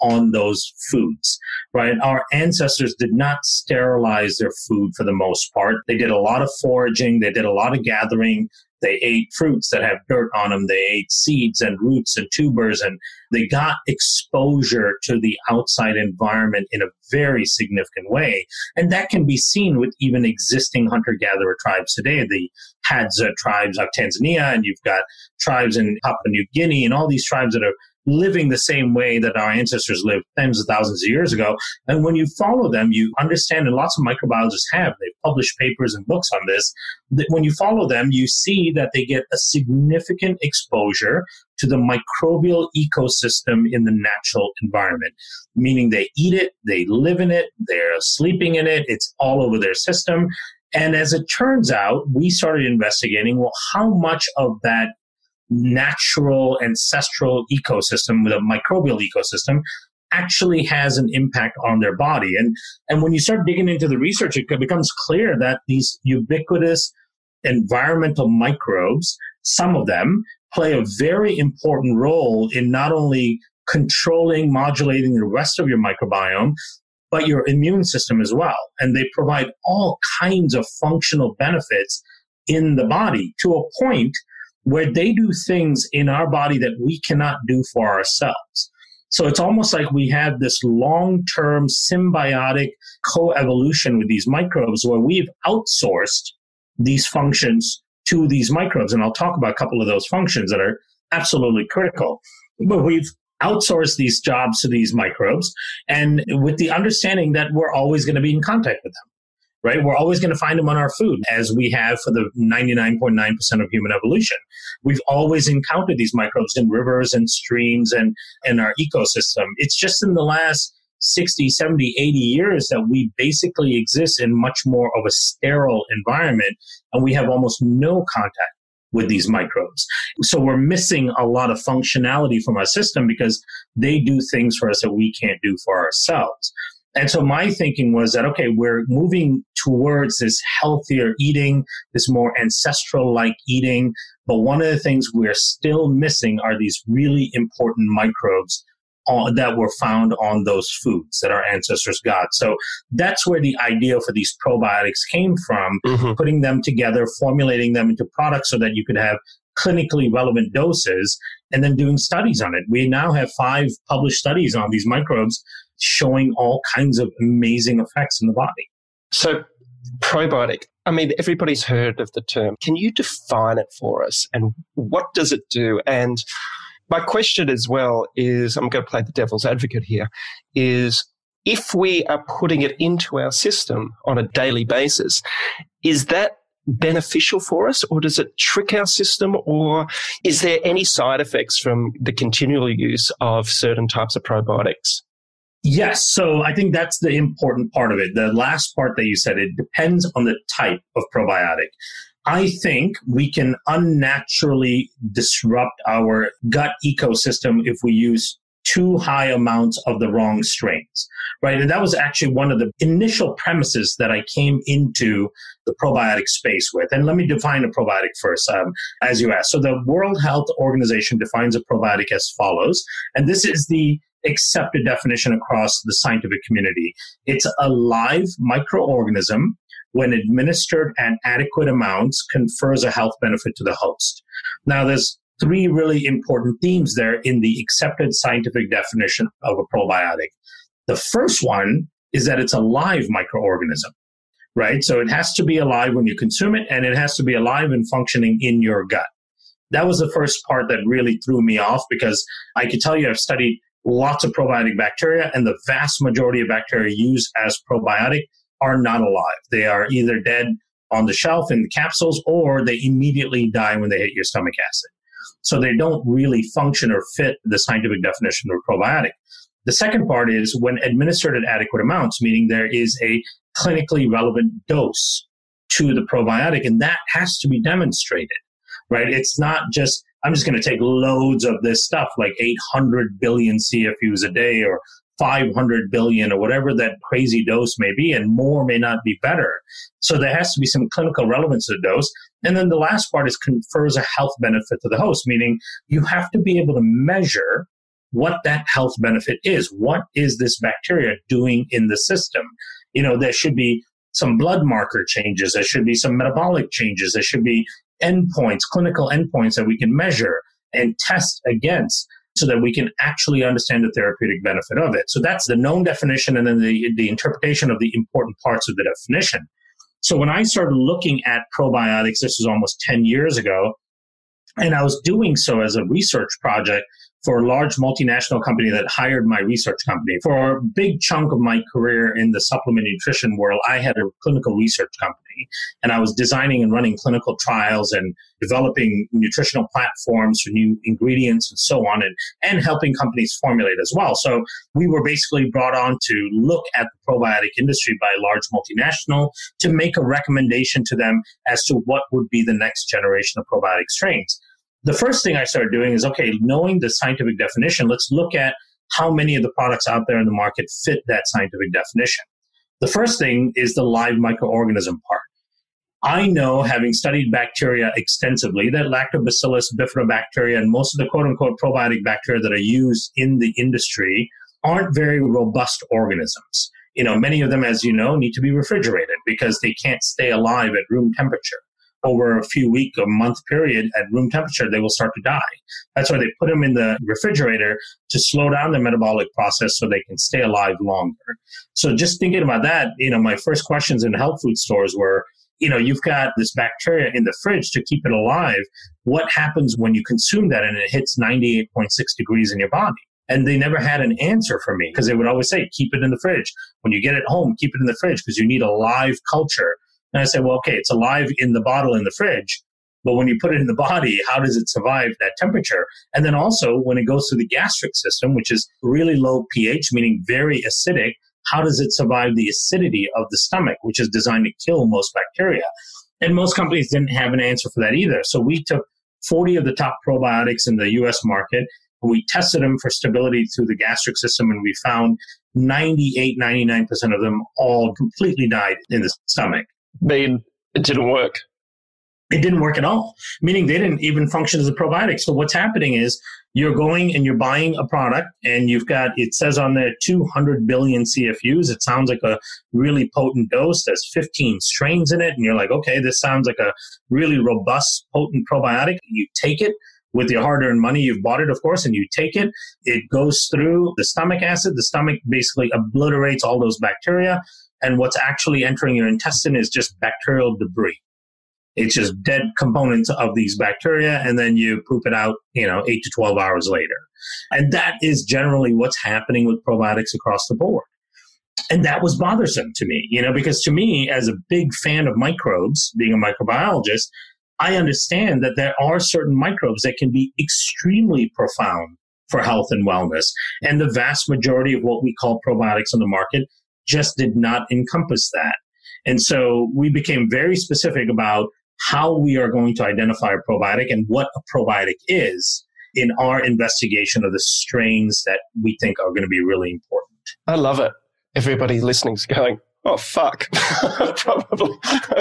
S2: on those foods, right? Our ancestors did not sterilize their food for the most part. They did a lot of foraging. They did a lot of gathering. They ate fruits that have dirt on them. They ate seeds and roots and tubers, and they got exposure to the outside environment in a very significant way. And that can be seen with even existing hunter-gatherer tribes today. The Hadza tribes of Tanzania, and you've got tribes in Papua New Guinea, and all these tribes that are living the same way that our ancestors lived tens of thousands of years ago. And when you follow them, you understand, and lots of microbiologists have, they've published papers and books on this, that when you follow them, you see that they get a significant exposure to the microbial ecosystem in the natural environment, meaning they eat it, they live in it, they're sleeping in it, it's all over their system. And as it turns out, we started investigating, well, how much of that natural ancestral ecosystem, with a microbial ecosystem, actually has an impact on their body. And when you start digging into the research, it becomes clear that these ubiquitous environmental microbes, some of them, play a very important role in not only controlling, modulating the rest of your microbiome, but your immune system as well. And they provide all kinds of functional benefits in the body, to a point where they do things in our body that we cannot do for ourselves. So it's almost like we have this long-term symbiotic coevolution with these microbes, where we've outsourced these functions to these microbes. And I'll talk about a couple of those functions that are absolutely critical. But we've outsourced these jobs to these microbes, and with the understanding that we're always going to be in contact with them. Right? We're always going to find them on our food, as we have for the 99.9% of human evolution. We've always encountered these microbes in rivers and streams and in our ecosystem. It's just in the last 60, 70, 80 years that we basically exist in much more of a sterile environment, and we have almost no contact with these microbes. So we're missing a lot of functionality from our system because they do things for us that we can't do for ourselves. And so my thinking was that, okay, we're moving towards this healthier eating, this more ancestral-like eating. But one of the things we're still missing are these really important microbes that were found on those foods that our ancestors got. So that's where the idea for these probiotics came from, putting them together, formulating them into products so that you could have clinically relevant doses, and then doing studies on it. We now have 5 published studies on these microbes showing all kinds of amazing effects in the body.
S1: So probiotic, I mean, everybody's heard of the term. Can you define it for us? And what does it do? And my question as well is, I'm going to play the devil's advocate here, is if we are putting it into our system on a daily basis, is that beneficial for us, or does it trick our system, or is there any side effects from the continual use of certain types of probiotics?
S2: Yes. So I think that's the important part of it. The last part that you said, it depends on the type of probiotic. I think we can unnaturally disrupt our gut ecosystem if we use too high amounts of the wrong strains, right? And that was actually one of the initial premises that I came into the probiotic space with. And let me define a probiotic first, as you asked. So the World Health Organization defines a probiotic as follows, and this is the accepted definition across the scientific community. It's a live microorganism, when administered at adequate amounts, confers a health benefit to the host. Now, there's 3 really important themes there in the accepted scientific definition of a probiotic. The first one is that it's a live microorganism, right? So it has to be alive when you consume it, and it has to be alive and functioning in your gut. That was the first part that really threw me off, because I can tell you I've studied lots of probiotic bacteria, and the vast majority of bacteria used as probiotic are not alive. They are either dead on the shelf in the capsules, or they immediately die when they hit your stomach acid. So they don't really function or fit the scientific definition of a probiotic. The second part is when administered at adequate amounts, meaning there is a clinically relevant dose to the probiotic, and that has to be demonstrated, right? It's not just, I'm just going to take loads of this stuff, like 800 billion CFUs a day or 500 billion or whatever that crazy dose may be, and more may not be better. So there has to be some clinical relevance to the dose. And then the last part is confers a health benefit to the host, meaning you have to be able to measure what that health benefit is. What is this bacteria doing in the system? There should be some blood marker changes. There should be some metabolic changes. There should be endpoints, clinical endpoints that we can measure and test against so that we can actually understand the therapeutic benefit of it. So that's the known definition and then the interpretation of the important parts of the definition. So when I started looking at probiotics, this was almost 10 years ago, and I was doing so as a research project for a large multinational company that hired my research company. For a big chunk of my career in the supplement nutrition world, I had a clinical research company, and I was designing and running clinical trials and developing nutritional platforms for new ingredients and so on, and helping companies formulate as well. So we were basically brought on to look at the probiotic industry by a large multinational to make a recommendation to them as to what would be the next generation of probiotic strains. The first thing I started doing is, okay, knowing the scientific definition, let's look at how many of the products out there in the market fit that scientific definition. The first thing is the live microorganism part. I know, having studied bacteria extensively, that Lactobacillus, Bifidobacteria, and most of the quote-unquote probiotic bacteria that are used in the industry aren't very robust organisms. Many of them, as you know, need to be refrigerated because they can't stay alive at room temperature. Over a few week or month period at room temperature, they will start to die. That's why they put them in the refrigerator to slow down the metabolic process so they can stay alive longer. So just thinking about that, my first questions in health food stores were, you've got this bacteria in the fridge to keep it alive. What happens when you consume that and it hits 98.6 degrees in your body? And they never had an answer for me because they would always say, keep it in the fridge. When you get it home, keep it in the fridge because you need a live culture. And I said, well, okay, it's alive in the bottle in the fridge, but when you put it in the body, how does it survive that temperature? And then also when it goes through the gastric system, which is really low pH, meaning very acidic, how does it survive the acidity of the stomach, which is designed to kill most bacteria? And most companies didn't have an answer for that either. So we took 40 of the top probiotics in the US market, and we tested them for stability through the gastric system, and we found 99% of them all completely died in the stomach.
S1: It didn't work.
S2: It didn't work at all, meaning they didn't even function as a probiotic. So what's happening is you're going and you're buying a product and it says on there 200 billion CFUs. It sounds like a really potent dose. There's 15 strains in it. And you're like, okay, this sounds like a really robust, potent probiotic. You take it with your hard-earned money. You've bought it, of course, and you take it. It goes through the stomach acid. The stomach basically obliterates all those bacteria. And what's actually entering your intestine is just bacterial debris. It's just dead components of these bacteria, and then you poop it out, 8 to 12 hours later. And that is generally what's happening with probiotics across the board. And that was bothersome to me, because to me, as a big fan of microbes, being a microbiologist, I understand that there are certain microbes that can be extremely profound for health and wellness. And the vast majority of what we call probiotics on the market just did not encompass that. And so we became very specific about how we are going to identify a probiotic and what a probiotic is in our investigation of the strains that we think are going to be really important.
S1: I love it. Everybody listening's going, oh, fuck. Probably.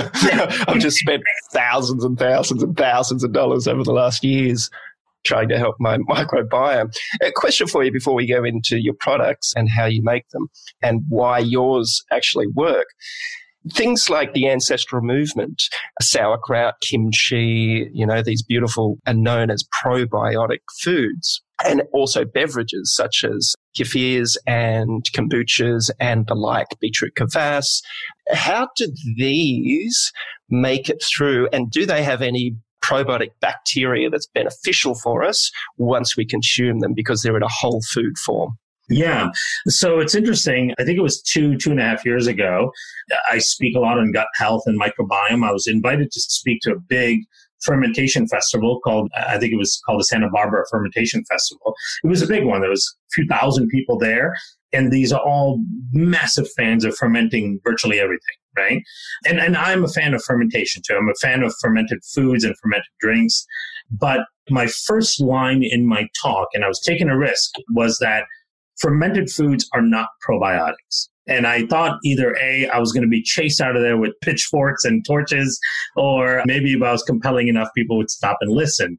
S1: I've just spent thousands and thousands and thousands of dollars over the last years trying to help my microbiome. A question for you before we go into your products and how you make them and why yours actually work. Things like the ancestral movement, sauerkraut, kimchi, these beautiful and known as probiotic foods, and also beverages such as kefirs and kombuchas and the like, beetroot kvass. How did these make it through, and do they have any probiotic bacteria that's beneficial for us once we consume them because they're in a whole food form?
S2: Yeah. So it's interesting. I think it was 2.5 years ago. I speak a lot on gut health and microbiome. I was invited to speak to a big fermentation festival called the Santa Barbara Fermentation Festival. It was a big one. There was a few thousand people there. And these are all massive fans of fermenting virtually everything, right? And I'm a fan of fermentation too. I'm a fan of fermented foods and fermented drinks. But my first line in my talk, and I was taking a risk, was that fermented foods are not probiotics. And I thought either A, I was going to be chased out of there with pitchforks and torches, or maybe if I was compelling enough, people would stop and listen.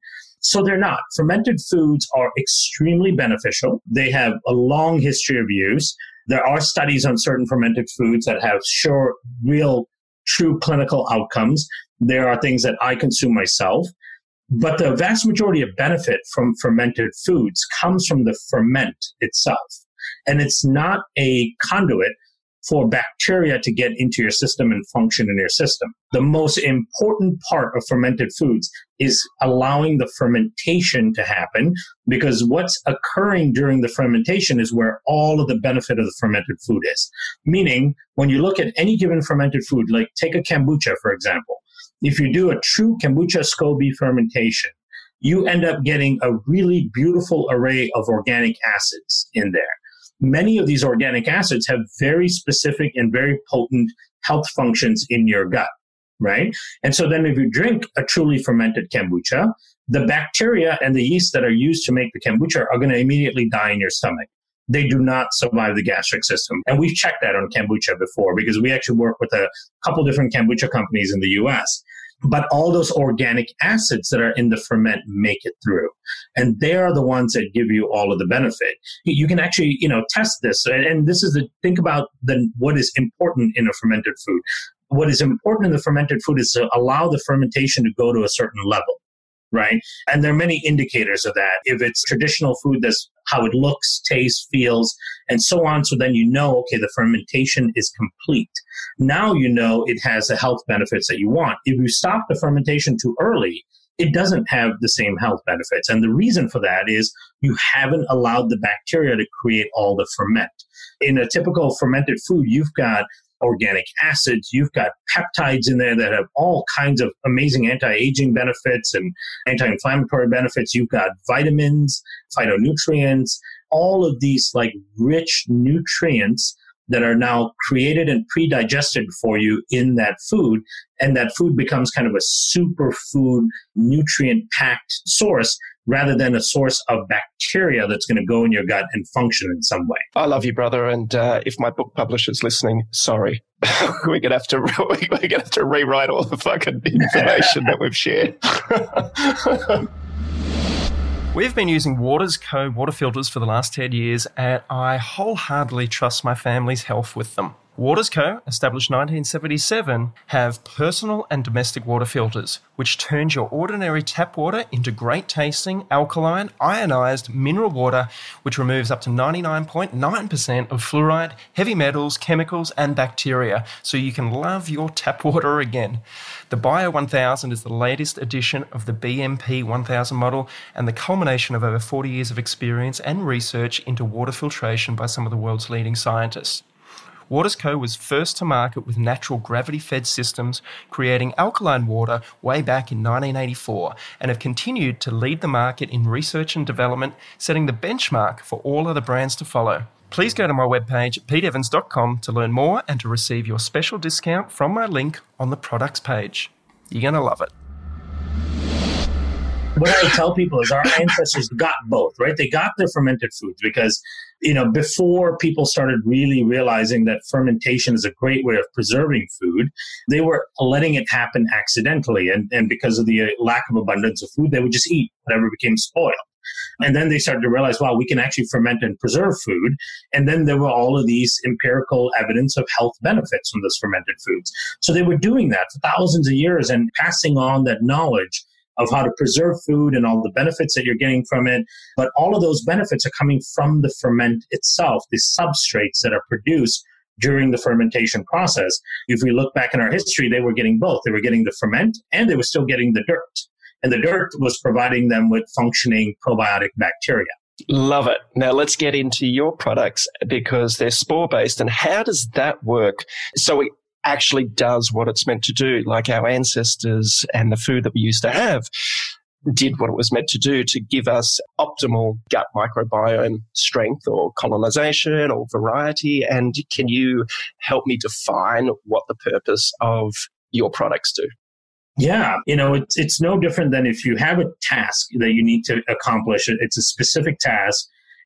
S2: So they're not. Fermented foods are extremely beneficial. They have a long history of use. There are studies on certain fermented foods that have real, true clinical outcomes. There are things that I consume myself. But the vast majority of benefit from fermented foods comes from the ferment itself. And it's not a conduit for bacteria to get into your system and function in your system. The most important part of fermented foods is allowing the fermentation to happen, because what's occurring during the fermentation is where all of the benefit of the fermented food is. Meaning, when you look at any given fermented food, like take a kombucha, for example, if you do a true kombucha SCOBY fermentation, you end up getting a really beautiful array of organic acids in there. Many of these organic acids have very specific and very potent health functions in your gut, right? And so then if you drink a truly fermented kombucha, the bacteria and the yeast that are used to make the kombucha are going to immediately die in your stomach. They do not survive the gastric system. And we've checked that on kombucha before, because we actually work with a couple different kombucha companies in the US. But all those organic acids that are in the ferment make it through. And they are the ones that give you all of the benefit. You can actually, test this. And this is think about what is important in a fermented food. What is important in the fermented food is to allow the fermentation to go to a certain level, right? And there are many indicators of that. If it's traditional food, that's how it looks, tastes, feels, and so on. So then okay, the fermentation is complete. Now it has the health benefits that you want. If you stop the fermentation too early, it doesn't have the same health benefits. And the reason for that is you haven't allowed the bacteria to create all the ferment. In a typical fermented food, you've got organic acids, you've got peptides in there that have all kinds of amazing anti-aging benefits and anti-inflammatory benefits. You've got vitamins, phytonutrients, all of these like rich nutrients that are now created and pre-digested for you in that food. And that food becomes kind of a superfood, nutrient-packed source rather than a source of bacteria that's going to go in your gut and function in some way.
S1: I love you, brother. And if my book publisher's listening, sorry. We're going to have to rewrite all the fucking information that we've shared. We've been using Waters Co. water filters for the last 10 years, and I wholeheartedly trust my family's health with them. Waters Co., established 1977, have personal and domestic water filters, which turns your ordinary tap water into great tasting, alkaline, ionized mineral water, which removes up to 99.9% of fluoride, heavy metals, chemicals, and bacteria, so you can love your tap water again. The Bio 1000 is the latest edition of the BMP 1000 model and the culmination of over 40 years of experience and research into water filtration by some of the world's leading scientists. Waters Co. was first to market with natural gravity-fed systems, creating alkaline water way back in 1984, and have continued to lead the market in research and development, setting the benchmark for all other brands to follow. Please go to my webpage, peteevans.com, to learn more and to receive your special discount from my link on the products page. You're going to love it.
S2: What I tell people is our ancestors got both, right? They got their fermented foods because, before people started really realizing that fermentation is a great way of preserving food, they were letting it happen accidentally. And because of the lack of abundance of food, they would just eat whatever became spoiled. And then they started to realize, wow, we can actually ferment and preserve food. And then there were all of these empirical evidence of health benefits from those fermented foods. So they were doing that for thousands of years and passing on that knowledge of how to preserve food and all the benefits that you're getting from it. But all of those benefits are coming from the ferment itself, the substrates that are produced during the fermentation process. If we look back in our history, they were getting both. They were getting the ferment and they were still getting the dirt. And the dirt was providing them with functioning probiotic bacteria.
S1: Love it. Now let's get into your products because they're spore-based. And how does that work? So it actually does what it's meant to do, like our ancestors and the food that we used to have did what it was meant to do to give us optimal gut microbiome strength or colonization or variety. And can you help me define what the purpose of your products do?
S2: Yeah, it's no different than if you have a task that you need to accomplish. It's a specific task,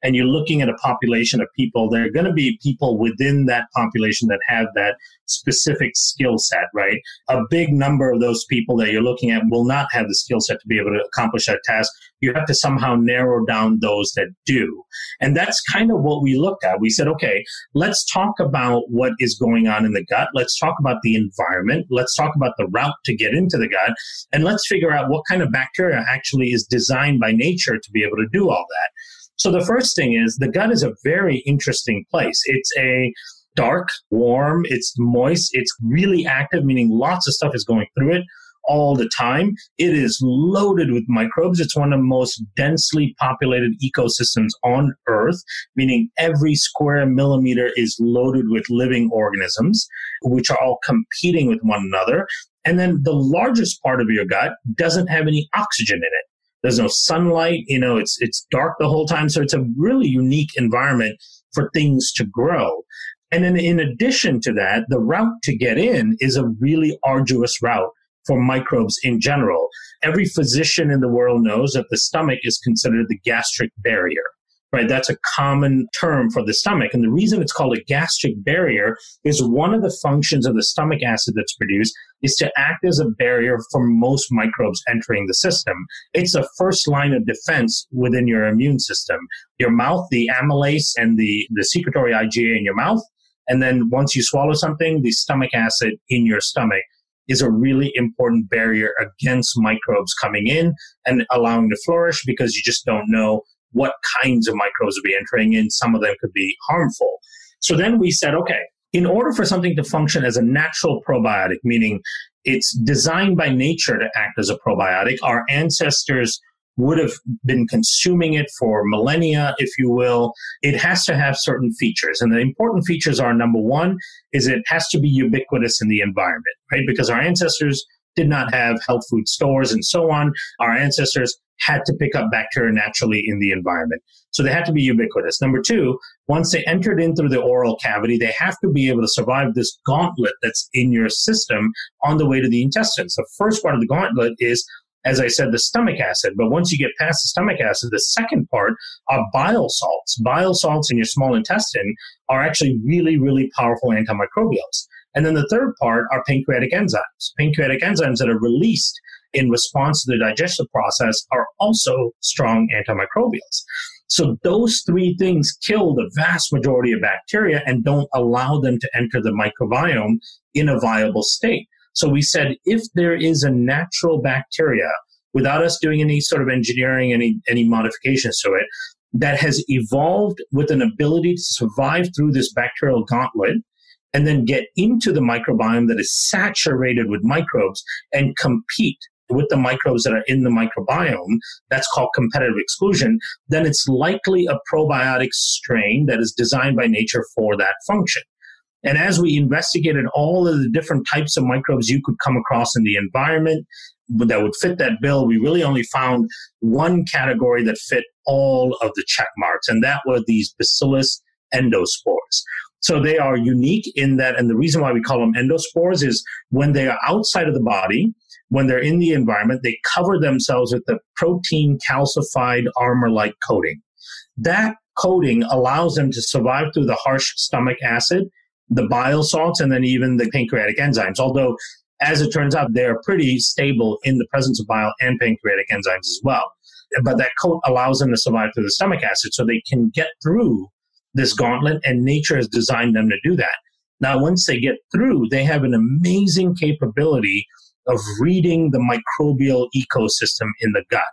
S2: and you're looking at a population of people, there are going to be people within that population that have that specific skill set, right? A big number of those people that you're looking at will not have the skill set to be able to accomplish that task. You have to somehow narrow down those that do. And that's kind of what we looked at. We said, okay, let's talk about what is going on in the gut. Let's talk about the environment. Let's talk about the route to get into the gut. And let's figure out what kind of bacteria actually is designed by nature to be able to do all that. So the first thing is the gut is a very interesting place. It's a dark, warm, it's moist, it's really active, meaning lots of stuff is going through it all the time. It is loaded with microbes. It's one of the most densely populated ecosystems on Earth, meaning every square millimeter is loaded with living organisms, which are all competing with one another. And then the largest part of your gut doesn't have any oxygen in it. There's no sunlight, it's dark the whole time. So it's a really unique environment for things to grow. And then in addition to that, the route to get in is a really arduous route for microbes in general. Every physician in the world knows that the stomach is considered the gastric barrier, right? That's a common term for the stomach. And the reason it's called a gastric barrier is one of the functions of the stomach acid that's produced is to act as a barrier for most microbes entering the system. It's a first line of defense within your immune system. Your mouth, the amylase and the secretory IgA in your mouth. And then once you swallow something, the stomach acid in your stomach is a really important barrier against microbes coming in and allowing to flourish, because you just don't know what kinds of microbes will be entering in. Some of them could be harmful. So then we said, okay, in order for something to function as a natural probiotic, meaning it's designed by nature to act as a probiotic, our ancestors would have been consuming it for millennia, if you will. It has to have certain features. And the important features are, number one, is it has to be ubiquitous in the environment, right? Because our ancestors did not have health food stores and so on. Our ancestors had to pick up bacteria naturally in the environment. So they had to be ubiquitous. Number two, once they entered in through the oral cavity, they have to be able to survive this gauntlet that's in your system on the way to the intestines. The first part of the gauntlet is, as I said, the stomach acid. But once you get past the stomach acid, the second part are bile salts. Bile salts in your small intestine are actually really, really powerful antimicrobials. And then the third part are pancreatic enzymes. Pancreatic enzymes that are released in response to the digestive process are also strong antimicrobials. So those three things kill the vast majority of bacteria and don't allow them to enter the microbiome in a viable state. So we said, if there is a natural bacteria, without us doing any sort of engineering, any modifications to it, that has evolved with an ability to survive through this bacterial gauntlet and then get into the microbiome that is saturated with microbes and compete with the microbes that are in the microbiome, that's called competitive exclusion, then it's likely a probiotic strain that is designed by nature for that function. And as we investigated all of the different types of microbes you could come across in the environment that would fit that bill, we really only found one category that fit all of the check marks, and that were these Bacillus endospores. So they are unique in that, and the reason why we call them endospores is when they are outside of the body, when they're in the environment, they cover themselves with the protein calcified armor-like coating. That coating allows them to survive through the harsh stomach acid, the bile salts, and then even the pancreatic enzymes. Although, as it turns out, they're pretty stable in the presence of bile and pancreatic enzymes as well. But that coat allows them to survive through the stomach acid, so they can get through this gauntlet, and nature has designed them to do that. Now, once they get through, they have an amazing capability of reading the microbial ecosystem in the gut.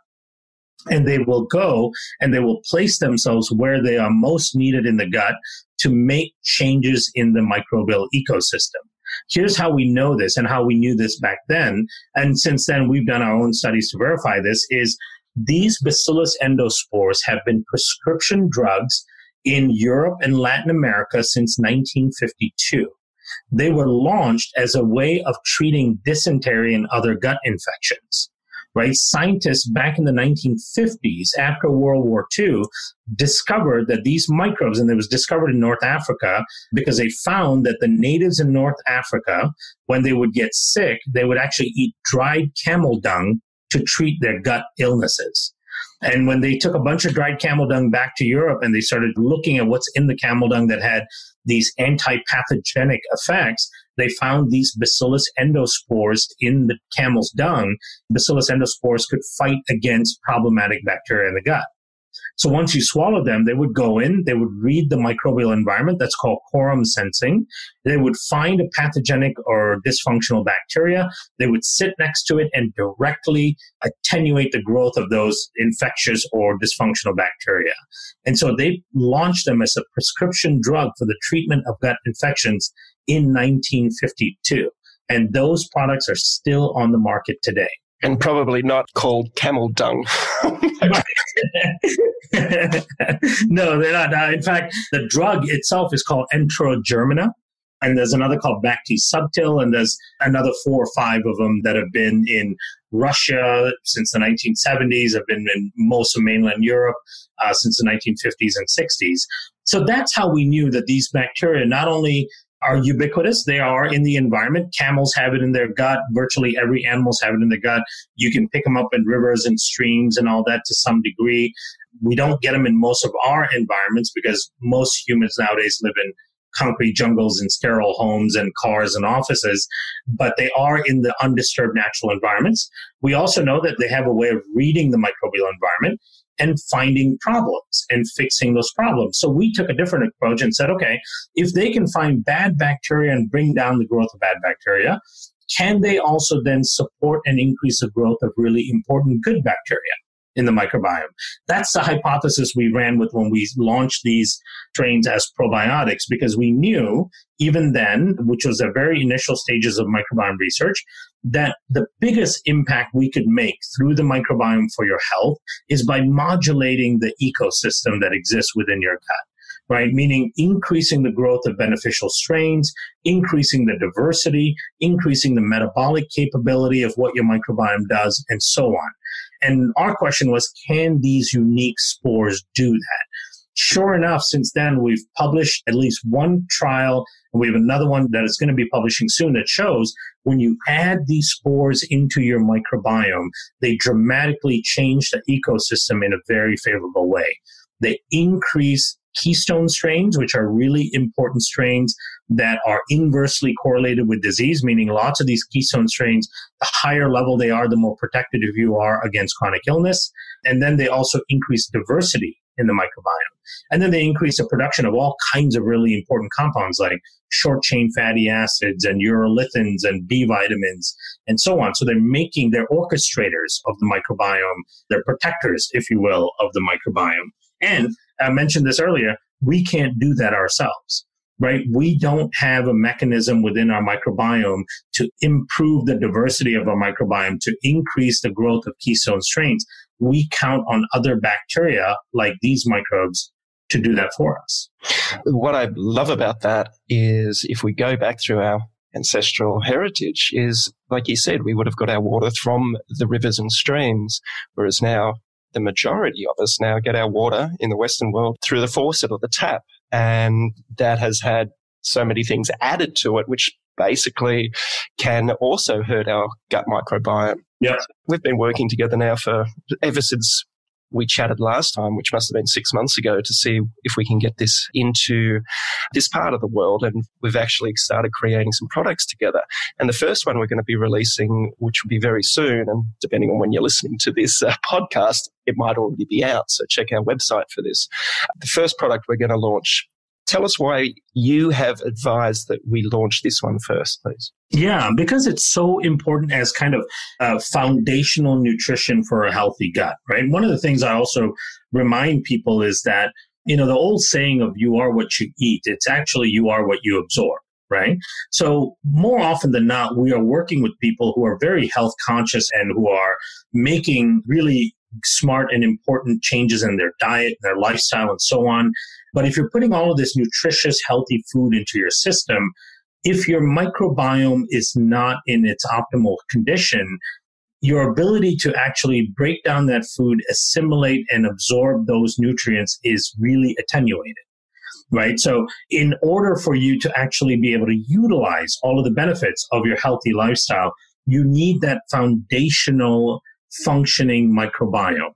S2: And they will go and they will place themselves where they are most needed in the gut to make changes in the microbial ecosystem. Here's how we know this and how we knew this back then. And since then, we've done our own studies to verify this, is these Bacillus endospores have been prescription drugs in Europe and Latin America since 1952. They were launched as a way of treating dysentery and other gut infections, right? Scientists back in the 1950s, after World War II, discovered that these microbes, and it was discovered in North Africa because they found that the natives in North Africa, when they would get sick, they would actually eat dried camel dung to treat their gut illnesses. And when they took a bunch of dried camel dung back to Europe and they started looking at what's in the camel dung that had these anti-pathogenic effects, they found these Bacillus endospores in the camel's dung. Bacillus endospores could fight against problematic bacteria in the gut. So once you swallow them, they would go in, they would read the microbial environment. That's called quorum sensing. They would find a pathogenic or dysfunctional bacteria. They would sit next to it and directly attenuate the growth of those infectious or dysfunctional bacteria. And so they launched them as a prescription drug for the treatment of gut infections in 1952. And those products are still on the market today.
S1: And probably not called camel dung.
S2: No, they're not. In fact, the drug itself is called Enterogermina, and there's another called Bacti subtil, and there's another 4 or 5 of them that have been in Russia since the 1970s, have been in most of mainland Europe since the 1950s and 60s. So that's how we knew that these bacteria not only are ubiquitous. They are in the environment. Camels have it in their gut. Virtually every animals have it in the gut. You can pick them up in rivers and streams and all that to some degree. We don't get them in most of our environments because most humans nowadays live in concrete jungles and sterile homes and cars and offices, but they are in the undisturbed natural environments. We also know that they have a way of reading the microbial environment and finding problems and fixing those problems. So we took a different approach and said, okay, if they can find bad bacteria and bring down the growth of bad bacteria, can they also then support and increase the growth of really important good bacteria in the microbiome? That's the hypothesis we ran with when we launched these strains as probiotics, because we knew even then, which was the very initial stages of microbiome research, that the biggest impact we could make through the microbiome for your health is by modulating the ecosystem that exists within your gut, right? Meaning increasing the growth of beneficial strains, increasing the diversity, increasing the metabolic capability of what your microbiome does, and so on. And our question was, can these unique spores do that? Sure enough, since then, we've published at least one trial, and we have another one that is going to be publishing soon that shows when you add these spores into your microbiome, they dramatically change the ecosystem in a very favorable way. They increase keystone strains, which are really important strains that are inversely correlated with disease, meaning lots of these keystone strains, the higher level they are, the more protected you are against chronic illness. And then they also increase diversity in the microbiome. And then they increase the production of all kinds of really important compounds like short-chain fatty acids and urolithins and B vitamins and so on. So they're orchestrators of the microbiome. They're protectors, if you will, of the microbiome. And I mentioned this earlier, we can't do that ourselves, right? We don't have a mechanism within our microbiome to improve the diversity of our microbiome, to increase the growth of keystone strains. We count on other bacteria like these microbes to do that for us.
S1: What I love about that is if we go back through our ancestral heritage is, like you said, we would have got our water from the rivers and streams, whereas now the majority of us now get our water in the Western world through the faucet or the tap. And that has had so many things added to it, which basically can also hurt our gut microbiome.
S2: Yeah.
S1: We've been working together now ever since we chatted last time, which must have been 6 months ago, to see if we can get this into this part of the world. And we've actually started creating some products together. And the first one we're going to be releasing, which will be very soon, and depending on when you're listening to this podcast, it might already be out. So check our website for this. The first product we're going to launch, tell us why you have advised that we launch this one first, please.
S2: Yeah, because it's so important as kind of foundational nutrition for a healthy gut, right? One of the things I also remind people is that, the old saying of you are what you eat, it's actually you are what you absorb, right? So more often than not, we are working with people who are very health conscious and who are making really smart and important changes in their diet, their lifestyle, and so on. But if you're putting all of this nutritious, healthy food into your system, if your microbiome is not in its optimal condition, your ability to actually break down that food, assimilate and absorb those nutrients is really attenuated, right? So in order for you to actually be able to utilize all of the benefits of your healthy lifestyle, you need that foundational functioning microbiome.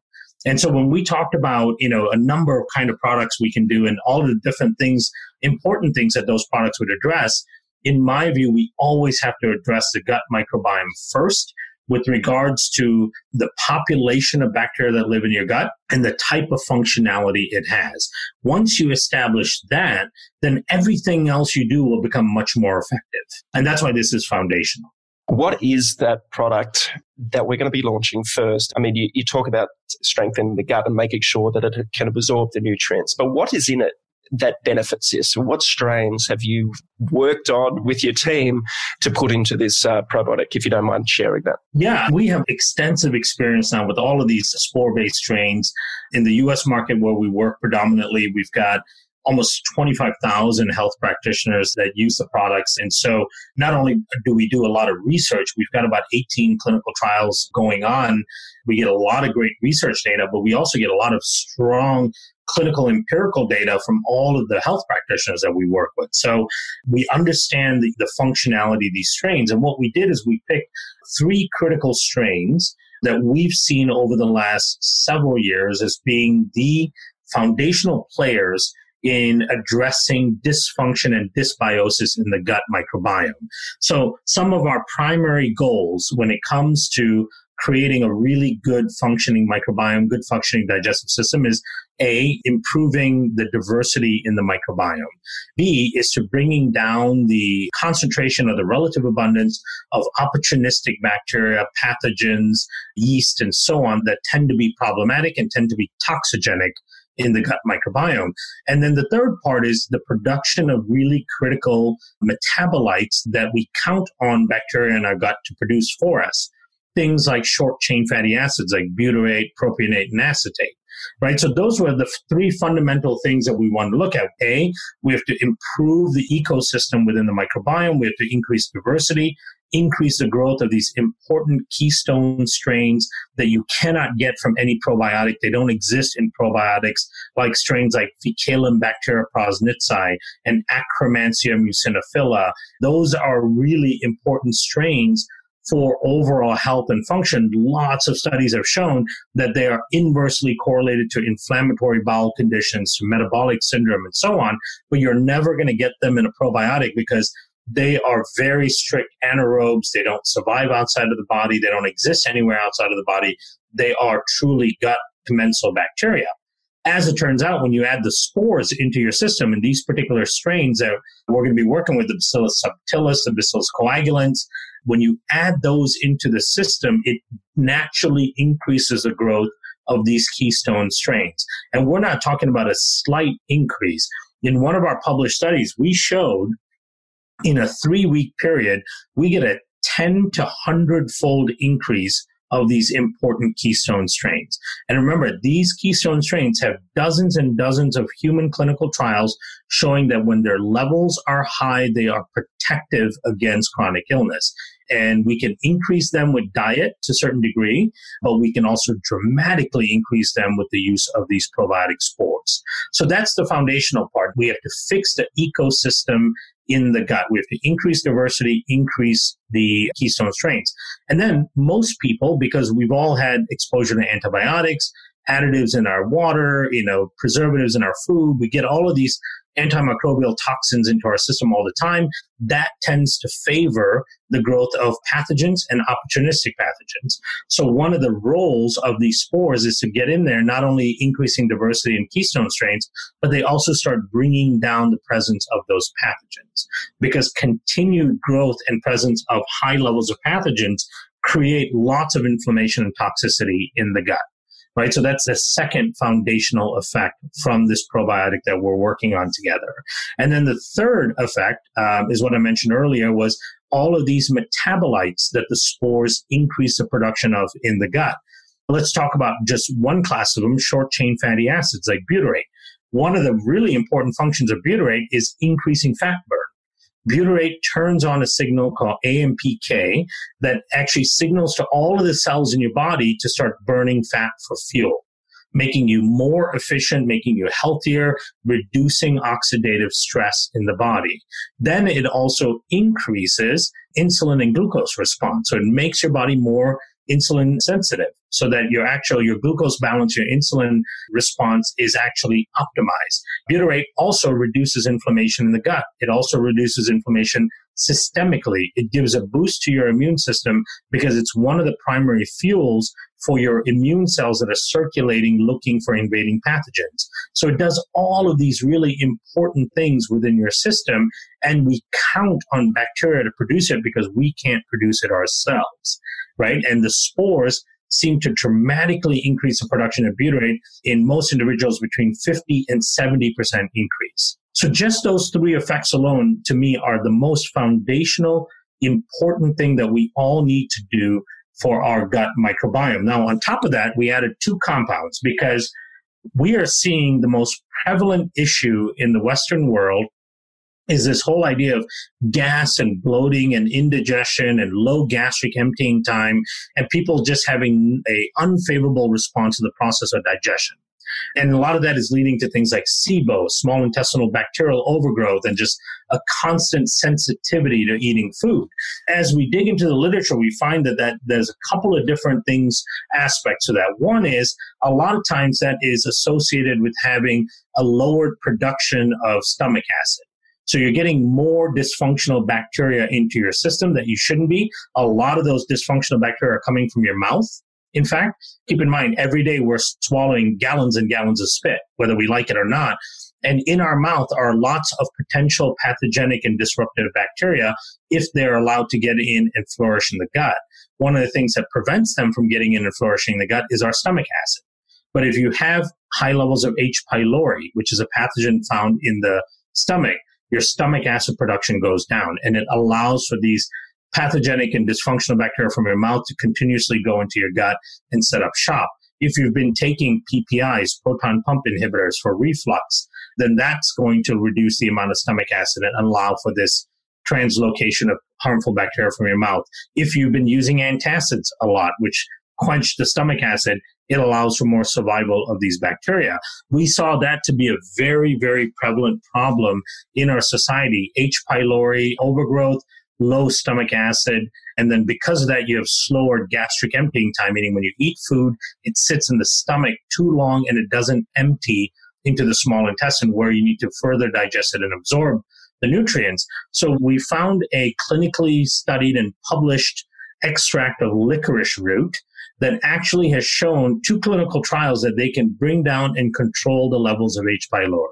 S2: And so when we talked about, a number of kind of products we can do and all of the different things, important things that those products would address, in my view, we always have to address the gut microbiome first with regards to the population of bacteria that live in your gut and the type of functionality it has. Once you establish that, then everything else you do will become much more effective. And that's why this is foundational.
S1: What is that product that we're going to be launching first? I mean, you talk about strengthening the gut and making sure that it can absorb the nutrients, but what is in it that benefits this? What strains have you worked on with your team to put into this probiotic, if you don't mind sharing that?
S2: Yeah, we have extensive experience now with all of these spore-based strains. In the U.S. market where we work predominantly, we've got almost 25,000 health practitioners that use the products. And so not only do we do a lot of research, we've got about 18 clinical trials going on. We get a lot of great research data, but we also get a lot of strong clinical empirical data from all of the health practitioners that we work with. So we understand the functionality of these strains. And what we did is we picked 3 critical strains that we've seen over the last several years as being the foundational players in addressing dysfunction and dysbiosis in the gut microbiome. So some of our primary goals when it comes to creating a really good functioning microbiome, good functioning digestive system is A, improving the diversity in the microbiome. B, is to bringing down the concentration or the relative abundance of opportunistic bacteria, pathogens, yeast, and so on that tend to be problematic and tend to be toxigenic in the gut microbiome. And then the third part is the production of really critical metabolites that we count on bacteria in our gut to produce for us. Things like short-chain fatty acids like butyrate, propionate, and acetate. Right? So those were the 3 fundamental things that we wanted to look at. A, we have to improve the ecosystem within the microbiome. We have to increase diversity, increase the growth of these important keystone strains that you cannot get from any probiotic. They don't exist in probiotics, like strains like Faecalibacter prausnitzii and Akkermansia mucinophila. Those are really important strains for overall health and function. Lots of studies have shown that they are inversely correlated to inflammatory bowel conditions, to metabolic syndrome, and so on, but you're never going to get them in a probiotic because they are very strict anaerobes. They don't survive outside of the body. They don't exist anywhere outside of the body. They are truly gut commensal bacteria. As it turns out, when you add the spores into your system, and these particular strains that we're going to be working with, the Bacillus subtilis, the Bacillus coagulans, when you add those into the system, it naturally increases the growth of these keystone strains. And we're not talking about a slight increase. In one of our published studies, we showed in a 3-week period, we get a 10 to 100-fold increase of these important keystone strains. And remember, these keystone strains have dozens and dozens of human clinical trials showing that when their levels are high, they are protective against chronic illness. And we can increase them with diet to a certain degree, but we can also dramatically increase them with the use of these probiotic spores. So that's the foundational part. We have to fix the ecosystem in the gut. We have to increase diversity, increase the keystone strains. And then most people, because we've all had exposure to antibiotics, additives in our water, preservatives in our food, we get all of these antimicrobial toxins into our system all the time. That tends to favor the growth of pathogens and opportunistic pathogens. So one of the roles of these spores is to get in there, not only increasing diversity in keystone strains, but they also start bringing down the presence of those pathogens, because continued growth and presence of high levels of pathogens create lots of inflammation and toxicity in the gut. Right? So that's the second foundational effect from this probiotic that we're working on together. And then the third effect is what I mentioned earlier, was all of these metabolites that the spores increase the production of in the gut. Let's talk about just one class of them, short-chain fatty acids like butyrate. One of the really important functions of butyrate is increasing fat burn. Butyrate turns on a signal called AMPK that actually signals to all of the cells in your body to start burning fat for fuel, making you more efficient, making you healthier, reducing oxidative stress in the body. Then it also increases insulin and glucose response. So it makes your body more insulin sensitive so that your glucose balance, your insulin response is actually optimized. Butyrate also reduces inflammation in the gut. It also reduces inflammation systemically. It gives a boost to your immune system because it's one of the primary fuels for your immune cells that are circulating looking for invading pathogens. So it does all of these really important things within your system, and we count on bacteria to produce it because we can't produce it ourselves, right? And the spores seem to dramatically increase the production of butyrate in most individuals between 50 and 70% increase. So just those three effects alone, to me, are the most foundational, important thing that we all need to do for our gut microbiome. Now, on top of that, we added 2 compounds because we are seeing the most prevalent issue in the Western world is this whole idea of gas and bloating and indigestion and low gastric emptying time and people just having an unfavorable response to the process of digestion. And a lot of that is leading to things like SIBO, small intestinal bacterial overgrowth, and just a constant sensitivity to eating food. As we dig into the literature, we find that there's a couple of different aspects of that. One is a lot of times that is associated with having a lowered production of stomach acid. So you're getting more dysfunctional bacteria into your system that you shouldn't be. A lot of those dysfunctional bacteria are coming from your mouth. In fact, keep in mind, every day we're swallowing gallons and gallons of spit, whether we like it or not. And in our mouth are lots of potential pathogenic and disruptive bacteria if they're allowed to get in and flourish in the gut. One of the things that prevents them from getting in and flourishing in the gut is our stomach acid. But if you have high levels of H. pylori, which is a pathogen found in the stomach, your stomach acid production goes down, and it allows for these pathogenic and dysfunctional bacteria from your mouth to continuously go into your gut and set up shop. If you've been taking PPIs, proton pump inhibitors for reflux, then that's going to reduce the amount of stomach acid and allow for this translocation of harmful bacteria from your mouth. If you've been using antacids a lot, which quench the stomach acid, it allows for more survival of these bacteria. We saw that to be a very, very prevalent problem in our society. H. pylori, overgrowth, low stomach acid, and then because of that, you have slower gastric emptying time, meaning when you eat food, it sits in the stomach too long and it doesn't empty into the small intestine where you need to further digest it and absorb the nutrients. So we found a clinically studied and published extract of licorice root that actually has shown 2 clinical trials that they can bring down and control the levels of H. pylori.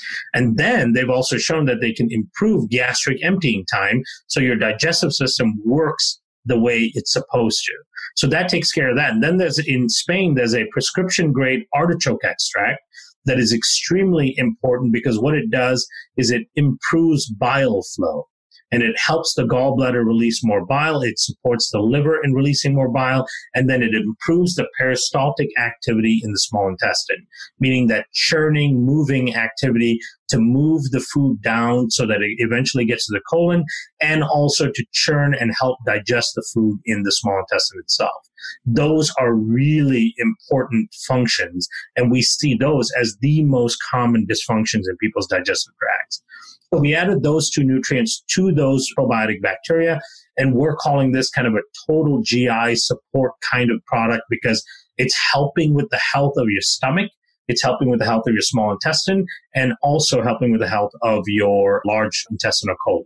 S2: And then they've also shown that they can improve gastric emptying time so your digestive system works the way it's supposed to. So that takes care of that. And then in Spain, there's a prescription grade artichoke extract that is extremely important because what it does is it improves bile flow. And it helps the gallbladder release more bile. It supports the liver in releasing more bile. And then it improves the peristaltic activity in the small intestine, meaning that churning, moving activity to move the food down so that it eventually gets to the colon, and also to churn and help digest the food in the small intestine itself. Those are really important functions, and we see those as the most common dysfunctions in people's digestive tracts. So we added those 2 nutrients to those probiotic bacteria, and we're calling this kind of a total GI support kind of product because it's helping with the health of your stomach, it's helping with the health of your small intestine, and also helping with the health of your large intestinal colon.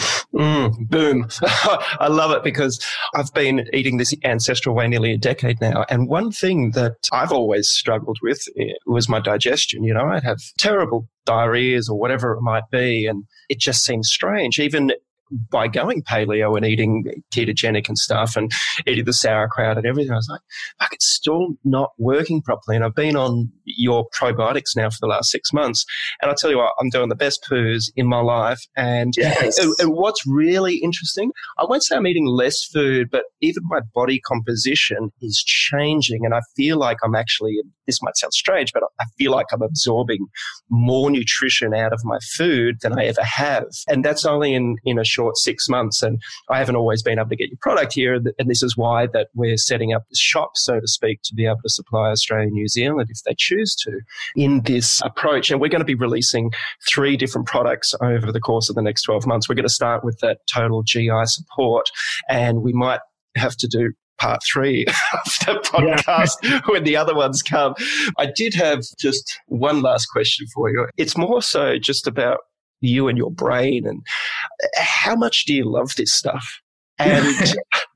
S1: Boom. I love it because I've been eating this ancestral way nearly a decade now. And one thing that I've always struggled with was my digestion. You know, I'd have terrible diarrheas or whatever it might be. And it just seems strange. Even by going paleo and eating ketogenic and stuff and eating the sauerkraut and everything, I was like, fuck, it's still not working properly. And I've been on your probiotics now for the last 6 months. And I tell you what, I'm doing the best poos in my life. And,
S2: yes.
S1: and what's really interesting, I won't say I'm eating less food, but even my body composition is changing. And I feel like I'm actually, this might sound strange, but I feel like I'm absorbing more nutrition out of my food than I ever have. And that's only in a short 6 months. And I haven't always been able to get your product here. And this is why that we're setting up the shop, so to speak, to be able to supply Australia and New Zealand if they choose to in this approach. And we're going to be releasing 3 different products over the course of the next 12 months. We're going to start with that total GI support, and we might have to do part 3 of the podcast when the other ones come. I did have just one last question for you. It's more so just about you and your brain and how much do you love this stuff? And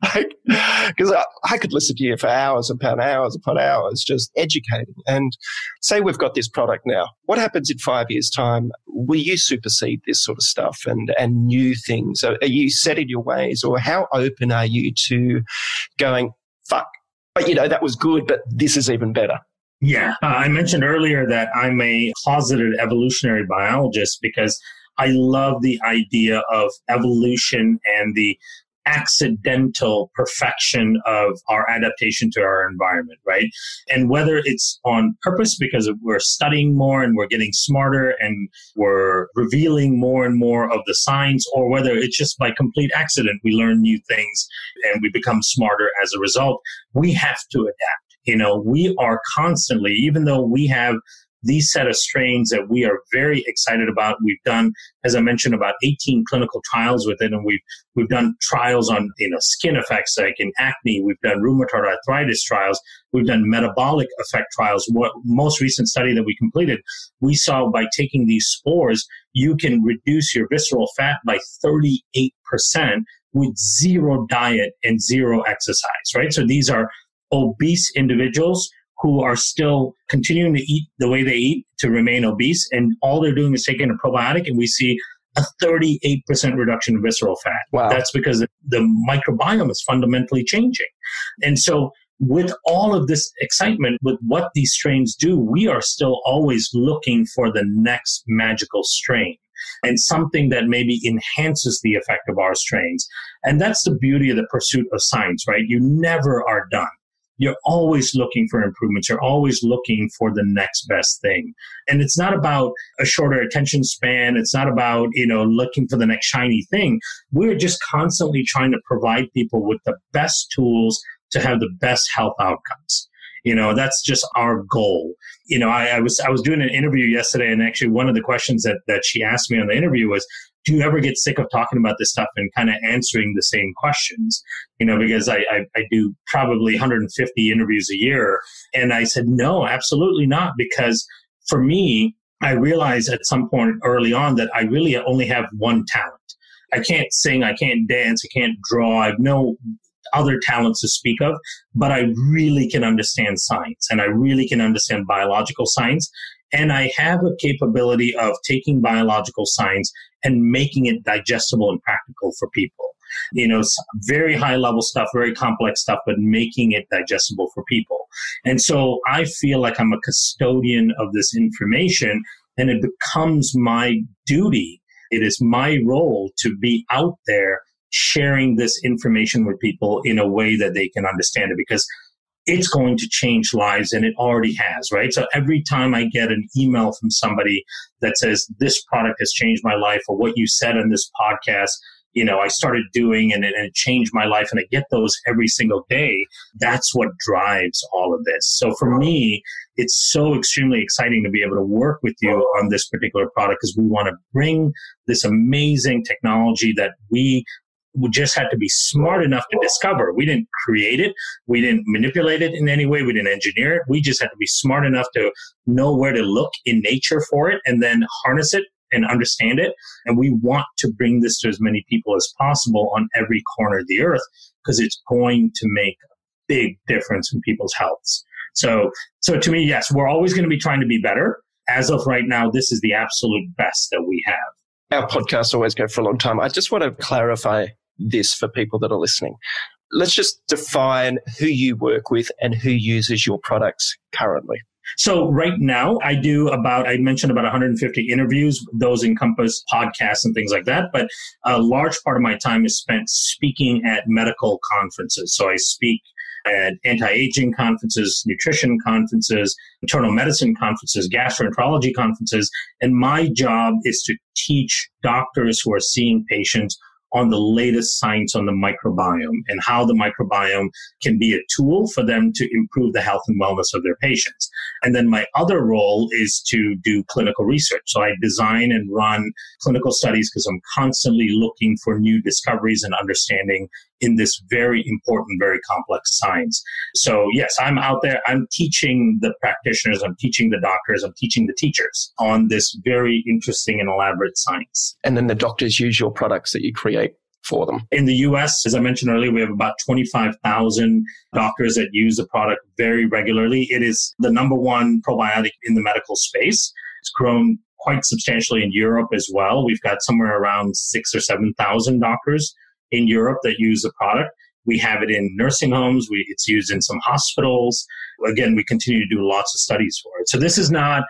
S1: because I could listen to you for hours upon hours upon hours just educating. And say we've got this product now. What happens in 5 years' time? Will you supersede this sort of stuff and new things? Are you set in your ways, or how open are you to going, fuck, but that was good, but this is even better?
S2: Yeah. I mentioned earlier that I'm a closeted evolutionary biologist because I love the idea of evolution and the accidental perfection of our adaptation to our environment, right? And whether it's on purpose because we're studying more and we're getting smarter and we're revealing more and more of the science, or whether it's just by complete accident, we learn new things and we become smarter as a result, we have to adapt. We are constantly, even though we have these set of strains that we are very excited about. We've done, as I mentioned, about 18 clinical trials with it, and we've done trials on skin effects like in acne. We've done rheumatoid arthritis trials. We've done metabolic effect trials. What most recent study that we completed, we saw by taking these spores, you can reduce your visceral fat by 38% with zero diet and zero exercise, right? So these are obese individuals who are still continuing to eat the way they eat to remain obese, and all they're doing is taking a probiotic, and we see a 38% reduction in visceral fat.
S1: Wow.
S2: That's because the microbiome is fundamentally changing. And so with all of this excitement, with what these strains do, we are still always looking for the next magical strain and something that maybe enhances the effect of our strains. And that's the beauty of the pursuit of science, right? You never are done. You're always looking for improvements. You're always looking for the next best thing. And it's not about a shorter attention span. It's not about, looking for the next shiny thing. We're just constantly trying to provide people with the best tools to have the best health outcomes. That's just our goal. I was doing an interview yesterday, and actually one of the questions that she asked me on the interview was, do you ever get sick of talking about this stuff and kind of answering the same questions? Because I do probably 150 interviews a year. And I said, no, absolutely not. Because for me, I realized at some point early on that I really only have one talent. I can't sing, I can't dance, I can't draw. I have no other talents to speak of, but I really can understand science, and I really can understand biological science. And I have a capability of taking biological science and making it digestible and practical for people. Very high level stuff, very complex stuff, but making it digestible for people. And so I feel like I'm a custodian of this information, and it becomes my duty. It is my role to be out there sharing this information with people in a way that they can understand it, because it's going to change lives, and it already has, right? So every time I get an email from somebody that says, this product has changed my life, or what you said on this podcast, I started doing and it changed my life, and I get those every single day, that's what drives all of this. So for me, it's so extremely exciting to be able to work with you on this particular product, because we want to bring this amazing technology that we just had to be smart enough to discover. We didn't create it. We didn't manipulate it in any way. We didn't engineer it. We just had to be smart enough to know where to look in nature for it and then harness it and understand it. And we want to bring this to as many people as possible on every corner of the earth, because it's going to make a big difference in people's healths. So to me, yes, we're always going to be trying to be better. As of right now, this is the absolute best that we have.
S1: Our podcasts always go for a long time. I just want to clarify this for people that are listening. Let's just define who you work with and who uses your products currently.
S2: So right now, I mentioned about 150 interviews. Those encompass podcasts and things like that. But a large part of my time is spent speaking at medical conferences. So I speak at anti-aging conferences, nutrition conferences, internal medicine conferences, gastroenterology conferences. And my job is to teach doctors who are seeing patients on the latest science on the microbiome and how the microbiome can be a tool for them to improve the health and wellness of their patients. And then my other role is to do clinical research. So I design and run clinical studies because I'm constantly looking for new discoveries and understanding in this very important, very complex science. So yes, I'm out there. I'm teaching the practitioners, I'm teaching the doctors, I'm teaching the teachers on this very interesting and elaborate science.
S1: And then the doctors use your products that you create for them.
S2: In the US, as I mentioned earlier, we have about 25,000 doctors that use the product very regularly. It is the number one probiotic in the medical space. It's grown quite substantially in Europe as well. We've got somewhere around 6,000 or 7,000 doctors in Europe that use the product. We have it in nursing homes. It's used in some hospitals. Again, we continue to do lots of studies for it. So this is not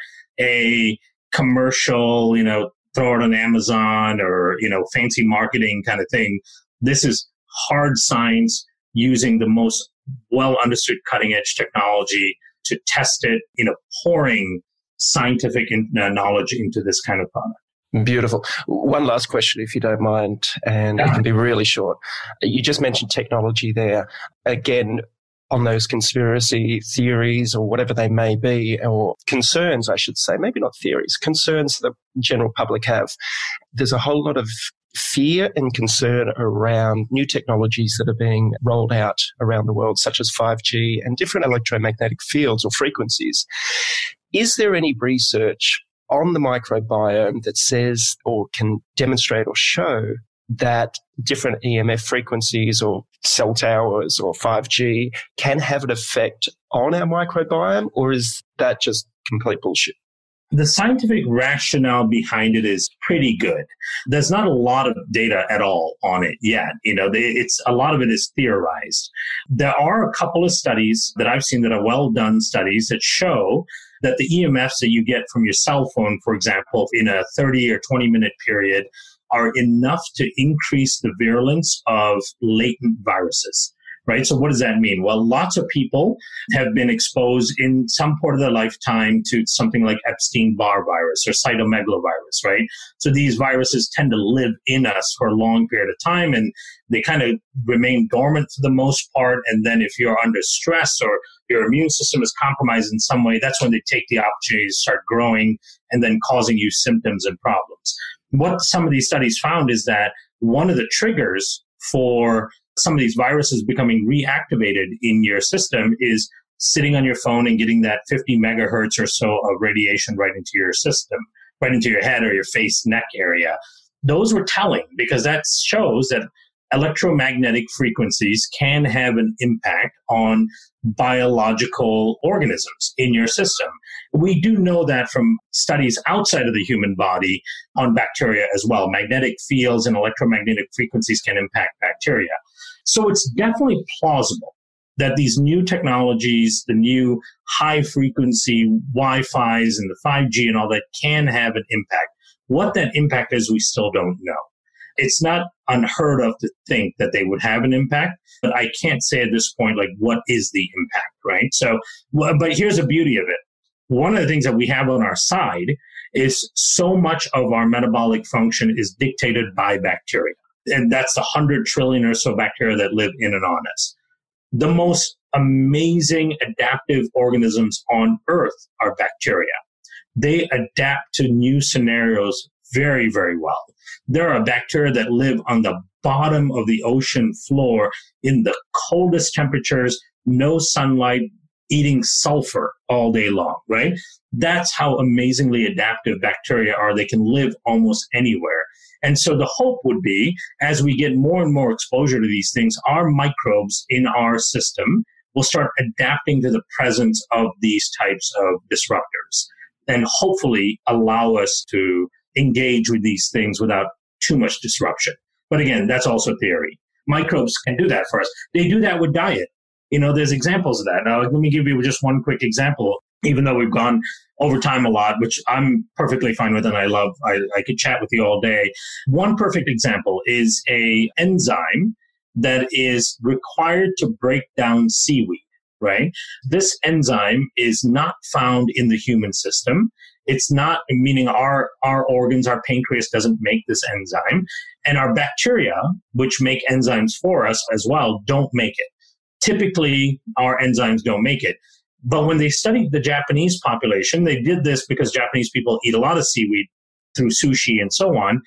S2: a commercial, throw it on Amazon or, fancy marketing kind of thing. This is hard science using the most well understood cutting edge technology to test it, pouring scientific knowledge into this kind of product.
S1: Beautiful. One last question, if you don't mind, and it can be really short. You just mentioned technology there. Again, on those conspiracy theories or whatever they may be, or concerns, I should say, maybe not theories, concerns the general public have. There's a whole lot of fear and concern around new technologies that are being rolled out around the world, such as 5G and different electromagnetic fields or frequencies. Is there any research on the microbiome that says or can demonstrate or show that different EMF frequencies or cell towers or 5G can have an effect on our microbiome, or is that just complete bullshit?
S2: The scientific rationale behind it is pretty good. There's not a lot of data at all on it yet. A lot of it is theorized. There are a couple of studies that I've seen that are well done studies that show that the EMFs that you get from your cell phone, for example, in a 30 or 20 minute period are enough to increase the virulence of latent viruses, right? So what does that mean? Well, lots of people have been exposed in some part of their lifetime to something like Epstein-Barr virus or cytomegalovirus, right? So these viruses tend to live in us for a long period of time, and they kind of remain dormant for the most part. And then if you're under stress or your immune system is compromised in some way, that's when they take the opportunity to start growing and then causing you symptoms and problems. What some of these studies found is that one of the triggers for some of these viruses becoming reactivated in your system is sitting on your phone and getting that 50 megahertz or so of radiation right into your system, right into your head or your face, neck area. Those were telling because that shows that electromagnetic frequencies can have an impact on biological organisms in your system. We do know that from studies outside of the human body on bacteria as well. Magnetic fields and electromagnetic frequencies can impact bacteria. So it's definitely plausible that these new technologies, the new high-frequency Wi-Fis and the 5G and all that can have an impact. What that impact is, we still don't know. It's not unheard of to think that they would have an impact, but I can't say at this point, what is the impact, right? So, but here's the beauty of it. One of the things that we have on our side is so much of our metabolic function is dictated by bacteria. And that's the 100 trillion or so bacteria that live in and on us. The most amazing adaptive organisms on Earth are bacteria. They adapt to new scenarios very, very well. There are bacteria that live on the bottom of the ocean floor in the coldest temperatures, no sunlight, eating sulfur all day long, right? That's how amazingly adaptive bacteria are. They can live almost anywhere. And so the hope would be, as we get more and more exposure to these things, our microbes in our system will start adapting to the presence of these types of disruptors and hopefully allow us to engage with these things without too much disruption. But again, that's also theory. Microbes can do that for us. They do that with diet. There's examples of that. Now, let me give you just one quick example, even though we've gone over time a lot, which I'm perfectly fine with and I love. I could chat with you all day. One perfect example is an enzyme that is required to break down seaweed, right? This enzyme is not found in the human system. It's not, meaning our organs, our pancreas doesn't make this enzyme. And our bacteria, which make enzymes for us as well, don't make it. Typically, our enzymes don't make it. But when they studied the Japanese population, they did this because Japanese people eat a lot of seaweed through sushi and so on.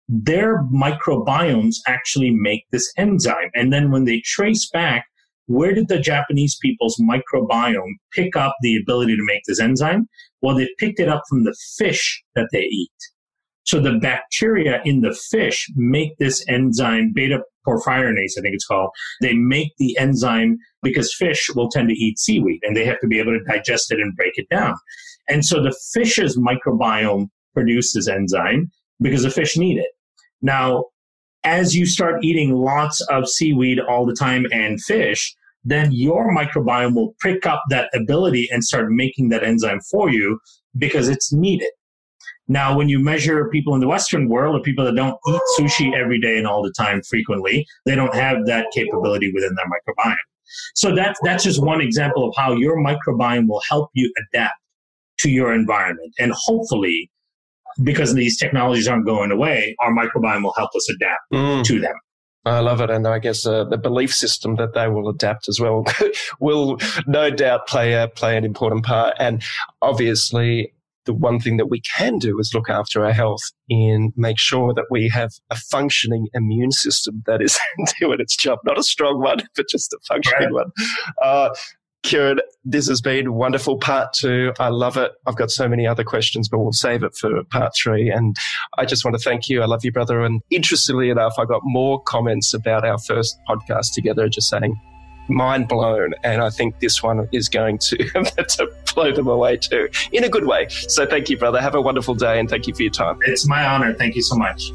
S2: their microbiomes actually make this enzyme. And then when they trace back, where did the Japanese people's microbiome pick up the ability to make this enzyme? Well, they picked it up from the fish that they eat. So the bacteria in the fish make this enzyme, beta porphyrinase, I think it's called. They make the enzyme because fish will tend to eat seaweed and they have to be able to digest it and break it down. And so the fish's microbiome produces this enzyme because the fish need it. Now, as you start eating lots of seaweed all the time and fish, then your microbiome will pick up that ability and start making that enzyme for you because it's needed. Now, when you measure people in the Western world or people that don't eat sushi every day and all the time frequently, they don't have that capability within their microbiome. So that's just one example of how your microbiome will help you adapt to your environment. And hopefully, because these technologies aren't going away, our microbiome will help us adapt to them.
S1: I love it. And I guess the belief system that they will adapt as well will no doubt play an important part. And obviously, the one thing that we can do is look after our health and make sure that we have a functioning immune system that is doing its job. Not a strong one, but just a functioning one. Kieran, this has been wonderful. Part 2. I love it. I've got so many other questions, but we'll save it for part 3. And I just want to thank you. I love you, brother. And interestingly enough, I got more comments about our first podcast together, just saying, mind blown. And I think this one is going to blow them away too, in a good way. So thank you, brother. Have a wonderful day and thank you for your time.
S2: It's my honor. Thank you so much.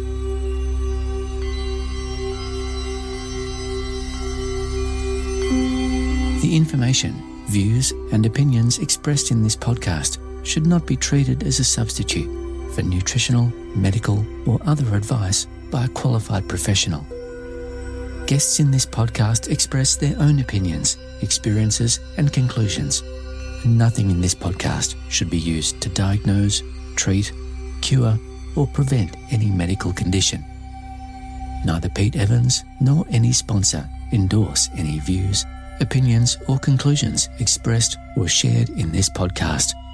S3: The information, views, and opinions expressed in this podcast should not be treated as a substitute for nutritional, medical, or other advice by a qualified professional. Guests in this podcast express their own opinions, experiences, and conclusions. Nothing in this podcast should be used to diagnose, treat, cure, or prevent any medical condition. Neither Pete Evans nor any sponsor endorse any views, opinions, or conclusions expressed or shared in this podcast.